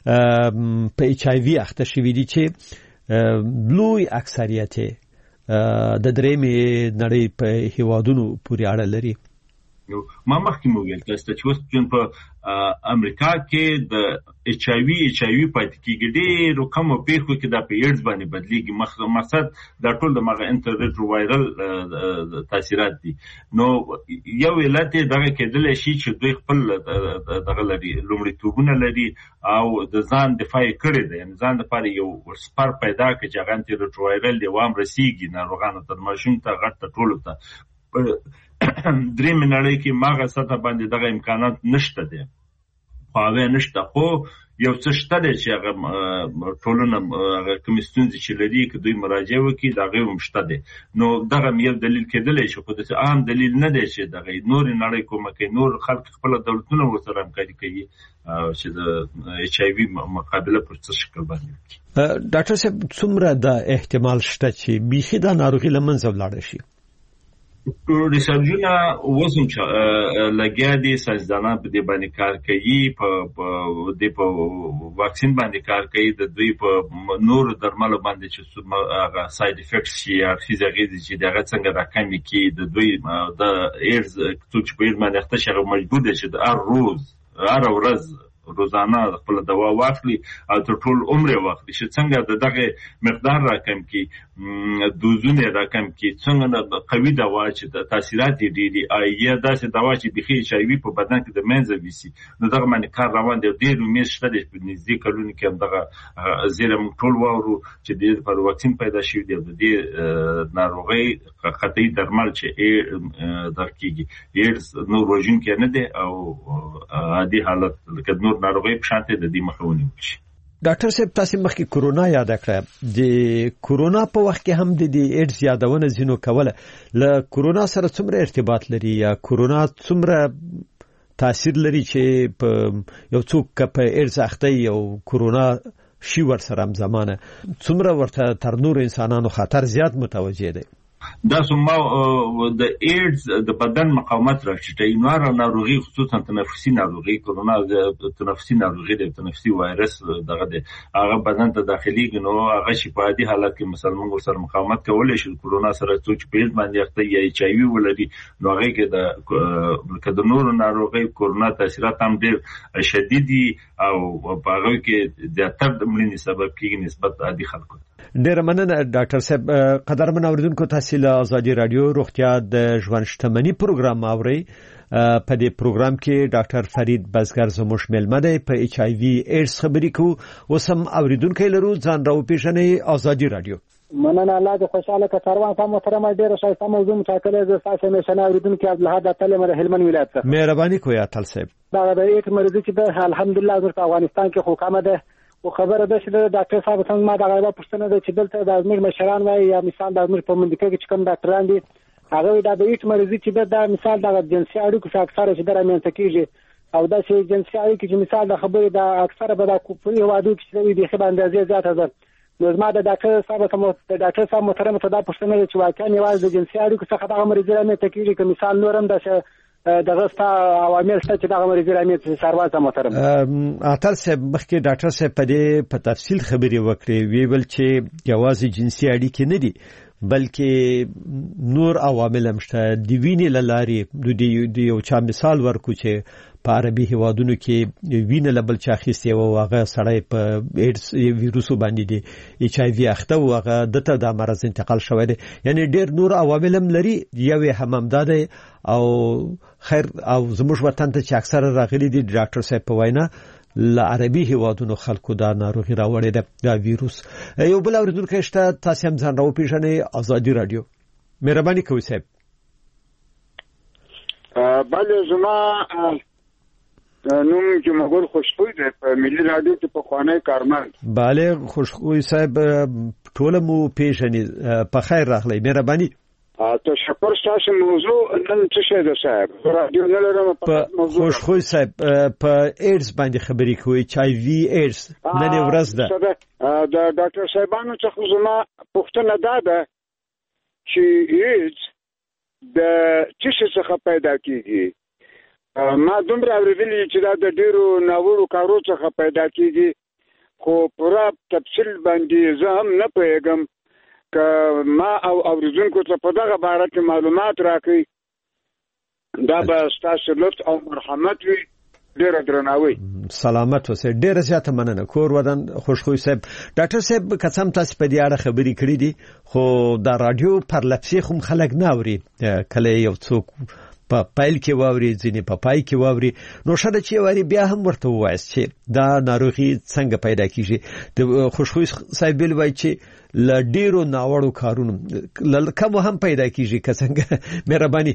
په ایچ آی وي اخته شوي دي چې لوی اکثریت د درېیمې نړۍ په هیوادونو پورې اړه لري ما مخکې مو ویل تاسو چې اوس په امریکا کې د ایچ آی وي ایچ آی وي پاتې کېږي ډېرو کمو پیښو کې دا په ایډز باندې بدلېږي مقصد دا ټول د مغه انټر ریټرووایرل تاثیرات دي نو یو علت دغه کېدلی شي چې دوی خپل دغه لري لومړیتوبونه لري او د ځان دفاع کړی دی یعنې ځان دپاره یو سپر پیدا کړي چې هغه انټي ریټرووایرل دی وام رسېږي ناروغانو ته ماشوم ته غټ ته ټولو ته درېیمې نړۍ کې ماغه سطح باندې دغه امکانات نشته دی خو هغه نشته خو یو څه شته دی چې هغه ټولنه هغه کومې ستونزې چې لري که دوی مراجعه وکړي د هغې هم شته دی نو دغه یو دلیل کېدلی شي خو داسې عام دلیل نه دی چې دغه نورې نړۍ کومه کوي نور خلک خپله دولتونه ورسره همکاري کوي چې د ایچ آی وي مقابله پر څه شکل باندې وکړي ډاکټر صاحب څومره د احتمال شته چې بیخي دا ناروغي له منځه ولاړه شي ریسرچونه اوس هم لګیا دي ساینسدانان په دې باندې کار کوي په دې په واکسین باندې کار کوي د دوی په نورو درملو باندې چې هغه ساید افیکټس شي اړخیز اغېزې چې د هغه څنګه راکمې کړي د دوی د ایډز څوک چې په ایډز باندې اخته شي هغه مجبور دی چې د هر روز هره ورځ روزانه خپل دوا واخلي او تر ټول عمر واخلي چې څنګه د دغه مقدار راکم کی دوزونه راکم کی څنګه قوي دوا چې د تاثیرات ډېری آیه داسې دوا چې بخي شایوي په بدن کې د منځ ویسي نو دغه باندې کار روان دی ډېر امید شته د نږدې کلونو کې هم دغه زیرم ټول وورو چې د پر واکسین پیدا شوی دی د دې ناروغي خطي درمل چې درکېږي ایډز نو روجین کې نه دی او عادي حالت لکه ناروغي په شانته د دې مخاوني شي ډاکټر صاحب تاسو مخکې کورونا یاد کړه د کورونا په وخت کې هم د دې ایډز یادونه زینو کوله ل کورونا سره څومره ارتباط لري یا کورونا څومره تاثیر لري چې په یو څوک په ایډز اخته یو کورونا شي ور سره هم زمانه څومره ورته تر نور انسانانو خطر زیات متوجه دی دا سمه د ایډز د بدن مقاومت راټیټوي نو ناروغي خصوصا تنفسي ناروغي کورونا د تنفسي ناروغي د تنفسي وایرس دغه د هغه بدن ته داخليږي نو هغه شفاعي حالت کې مثلا موږ سره مقاومت کولای شي کورونا سره څوک پیل باندې اخته یا ایچ آی وي ولري نو هغه کې د کله نور ناروغي کورونا تاثیرات هم ډېر شدید دي او په هغه کې د تر د مړینې سبب کېږي نسبت عادي خلکو ډیر مننه ډاکټر صاحب قدرمن اوریدونکو تاسو له ازادي رادیو روغتیا د ژوند شتمنۍ پروګرام اوري په دې پروګرام کې ډاکټر فرید بزګر زموږ ملمه دی په ایچ آی وي ایډز خبرې کوو وسم اوریدونکو لرو ځان راو پیژنې ازادي رادیو مننه الله دې خوشاله ک کاروان سم محترم ډیر شایسته موضوع مشاکله ز تاسو مشنه اوریدونکو عبدالحد تعالی مر هلمند ولایت څخه مهرباني کوی اتل صاحب دا د ایټ مریض چې الحمدلله د افغانستان کې حکومت ده او خبره ده چې ډاکټر صاحب څنګه ما دا غوښتنه پوښتنه ده چې دلته د ازمیر مشران وایي یا مثال د ازمیر په منډکه کې کوم ډاکټران دي هغه دا د ایټ مریض چې دا مثال د جنسي اړیکو څخه اکثره چې درمنځ کېږي او دا چې جنسي اړیکې چې مثال د خبرې د اکثره به د کوپري هوادو کې وي د خبر اندازې زیاته ده نو زما د ډاکټر صاحب ته د ډاکټر صاحب محترم ته دا پوښتنه ده چې واقعا یوازې د جنسي اړیکو څخه د مریض درمنځ کېږي که مثال نورم د دغه ستا عوامل شته چې دغه مریض رامي سروازه محترم اتل صاحب مخکې ډاکټر صاحب په دې په تفصیل خبرې وکړې ویل چې جواز جنسي اړیکې نه دي بلکې نور عوامل هم شته د وینې له لارې د یو چا مثال ورکو چې په عربي هیوادونو کې وینه له بل چا اخیستې وه او هغه سړی په ایډز ویروسو باندې د ایچ آی وي اخته و، هغه دته دا مرض انتقال شوی دی. یعنی ډېر نور عوامل هم لري، یو یې هم همدا دی. او خیر او زموږ وطن ته چې اکثره راغلي دي ډاکټر صاحب په وینا له عربي هیوادونو خلکو دا ناروغي راوړې ده، دا ویروس. یو بل اورېدونکی شته، تاسې هم ځان راوپېژنئ. ازادي راډیو، مهرباني کوئ صاحب. بله، زما نوم جمهور خوشخوی دی، په ملي راډیو کې پخوانی کارمند. بله خوشخوی صاحب، ټوله مو پیژنې، په خیر راغلی، مهرباني. تشکر. ستاسو موضوع نن څه شی ده صاحب؟ راډیو نه لرم. په خوشخوی صاحب په ایډز باندې خبرې کوي، ایچ آی وي ایډز نن ورځ ده. د ډاکټر صاحبانو څخه زما پوښتنه دا ده چې ایډز د څه شي څخه پیدا کیږي؟ ما دومره اورېدلي چې دا د ډېرو ناوړو کارو څخه پیدا کیږي، خو پوره تفصیل باندې زه هم نه پوهېږم. که ما او اوریدونکو ته په دغه باره کې معلومات راکړي دا به ستاسو لطف او مرحمت وي. ډېره درناوی. سلامت اوسئ. ډېره زیاته مننه. کور ودان خوشخوی صاحب. ډاکټر صاحب که څه هم تاسې په دې اړه خبرې کړي دي، خو دا راډیو پر لپسې خو خلک نه اوري، کله یو څوک په پایل کې واوري، ځینې په پای کې واوري. نو ښه ده چې یوارې بیا هم ورته ووایاست چې دا ناروغي څنګه پیدا کیږي. د خوشخوی صاحب ویل وایي چې له ډېرو ناوړو کارونو له کمو هم پیدا کیږي، که څنګه؟ مهرباني.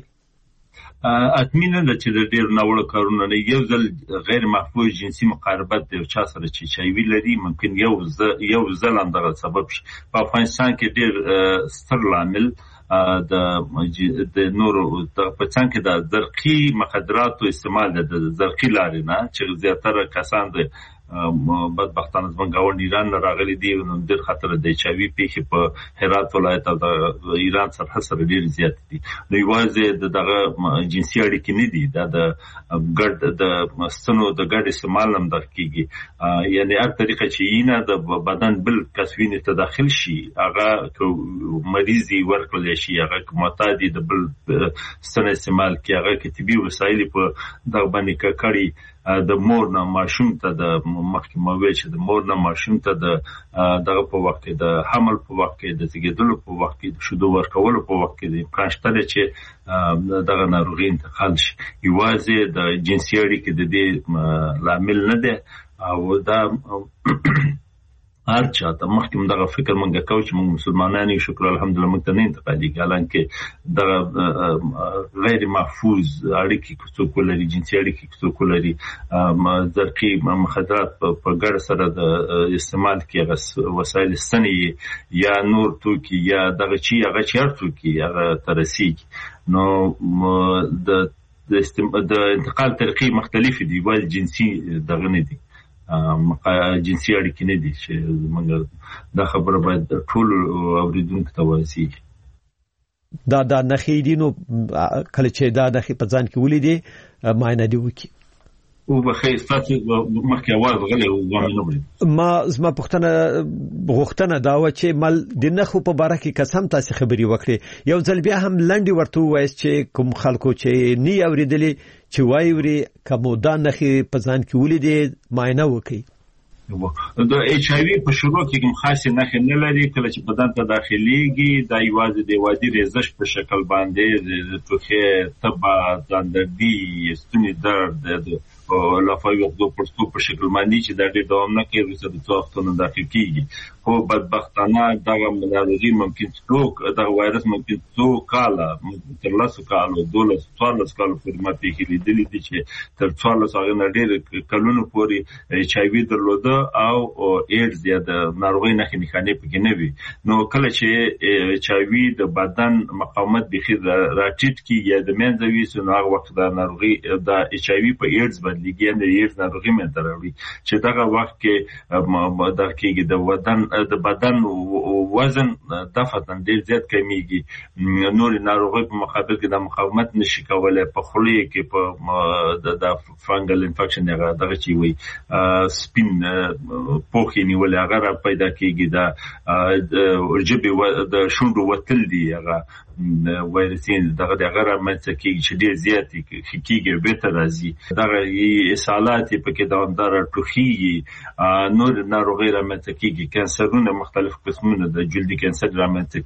اطمینه ده چې د ډېرو ناوړو کارونو نه یو ځل غیر محفوظ جنسي مقاربت د یو چا سره چې ایچ آی وي لري ممکن یو یو ځل هم دغه سبب شي. په افغانستان کې ډېر ستر لامل د د نورو په څنګ کې د زرقي مخدراتو استعمال د زرقي لارې نه چې زیاتره کسان د بدبختانه زموږ ګاونډ ایران نه راغلي دي، نو ډېر خطر د ایچ آی وي پیښې په هرات ولایت او د ایران سرحد سره ډېر زیات دي. نو یوازې د دغه جنسي اړیکې نه دي، دا د ګډ د ستنو د ګډ استعمال هم دغه کېږي. یعنی هر طریقه چې یینه د بدن بل کس وینې ته داخل شي، هغه مریض یې ورکړلی شي، هغه معتاد د بل ستنه استعمال کړي، هغه کې طبي وسایل په دغه باندې ککړي. د مور نه ماشوم ته د مخکې ما ویل چې د مور نه ماشوم ته د دغه په وخت کې د حمل په وخت کې د زیږیدلو په وخت کې د شیدو ورکولو په وخت کې د امکان شته دی چې دغه ناروغي انتقال شي. یوازې د جنسي اړیکې د دې لامل نه دی او دا هر چاته مخکې دغه فکر مونږ کوو چې مونږ مسلمانان یو، شکر الحمدلله مونږ ته نه انتقالېږي، حالانکه دغه غیر محفوظ اړیکې که څوک ولري، جنسي اړیکې که څوک ولري، زرقي مخدرات په ګډه سره د استعمال کې هغه وسایل ستنې یا نور توکي یا دغه چی هغه چې هر توکي هغه ته رسېږي. نو د د انتقال طریقې مختلفې دي، یوازې جنسي دغه نه دي، جنسي اړیکې نه دي چې موږ دا خبره باید ټول اوریدونکو ته ورسیږي. دا دا نښې دي، نو کله چې دا نښې په ځان کې ولیدې معاینه دې وکړي. او بخیر ستاسو مخکې اواز غلی و ما نه اورېد. ما زما پوښتنه غوښتنه دا وه چې مل د نښو په باره کې که څه هم تاسې خبرې وکړې، یو ځل بیا هم لنډې ورته ووایاست چې کوم خلکو چې نه یې اورېدلې چې واوري، که مو دا نښې په ځان کې ولیدې معاینه وکړئ. د ایچ آی وي په شروع کې کوم خاصې نښې نه لري. کله چې بدن ته داخليږي دا یوازې د وادي ریزش په شکل باندې د ټوخي، تبه، ځاندردي، ستوني درد او لافاوي غدو پړسو په شکل باندې چې دا ډېر دوام نه کوي، وروسته د څو وختونو داخل کېږي. خو بدبختانه دغه ناروغي ممکن څو دغه وایرس ممکن څو کاله تر لسو کالو دولس څوارلس کالو پورې ما پیښې لیدلې دي چې تر څوارلس هغه نه ډېر کلونو پورې ایچ آی وي درلوده او ایډز یا د ناروغۍ نښې نښانې پکې نه وي. نو کله چې ایچ آی وي د بدن مقاومت بیخي راټیټ کېږي یا د منځه وي، نو هغه وخت د ناروغۍ د ایچ آی وي په ایډز باندې بدلیږي نه ایډز ناروغي مې دروي چې دغه وخت کې د کېږي د بدن د بدن وزن دفعتاً ډیر زیات کمیږي نور ناروغي په مقابل کې د مقاومت نشي کولای په خولې کې په د فنګل انفیکشن دغه چی وي سپین پوخي نیول هغه پیدا کېږي د جبه د شونډو وتل دي هغه وایرسین دغه دغه رامنځته کېږي چې ډېر زیات کېږي بهتر راځي دغه اسهالات په کې دوامدار ټوخي نور ناروغي رامنځته کېږي کانسرونه مختلف قسمونه د جلدي کانسر رامنځته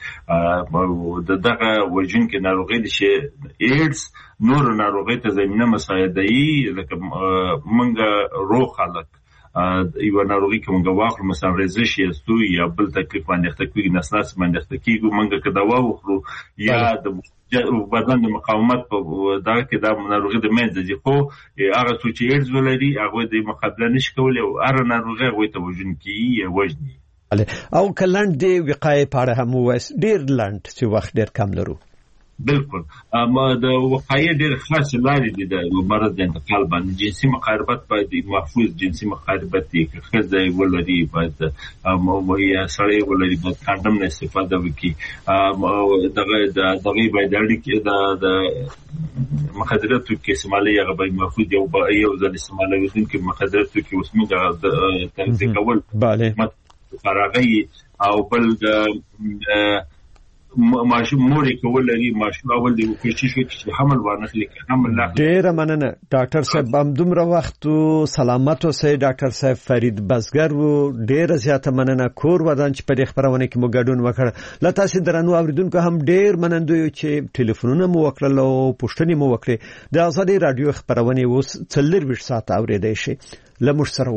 کېږي د دغه وجون کې ناروغي د شي ایډز نور ناروغي ته زمينه مساعدهي لکه منګه روغ خلک یو ناروغي کوم غواخل مثلا رزش یستو یا بل تکلیف باندې تکوي نسناس باندې تکيګو منګه کدا وخرو یا د بدن د مقاومت په دا کې د ناروغي د منځ دي خو هغه څو چې ایډز ولري هغه د مقابله نشي کولای او هر ناروغي هغه ته وژن کی وژني او کلند دی وقایې پاره هم وس ډیر لاند چې وخت ډیر کم لرو بالکل اما د وقایې ډېر خاص لارې دي د مرض د انتقال باندې جنسي مقاربت باید محفوظ جنسي مقاربت دي که ښځه ولري باید یا سړی ولري باید کاندم نه استفاده وکړي دغه دغه باید اړیکې د مخدراتو کې استعمالي هغه باید محفوظ یو یو ځل استعمالوي چې مخدراتو کې اوس موږ د تنظیم کول bale فراغي او بل د ماشوم موري کول لري ماشوم اول دی کوشش وکړي چې حمل ورنخلي حمل لا ډیر مننه ډاکټر صاحب هم دومره وخت سلامت اوسئ ډاکټر صاحب فرید بزګر وو ډیر زیاته مننه کور ودان چې په خبرونه کې مو ګډون وکړ لا تاسو درنو اوریدونکو هم ډیر منندوی چې ټلیفونونه مو وکړل او پوښتنې مو وکړې د ازادي رادیو خبرونه اوس څلور ساعت اوریدای شي لمر سره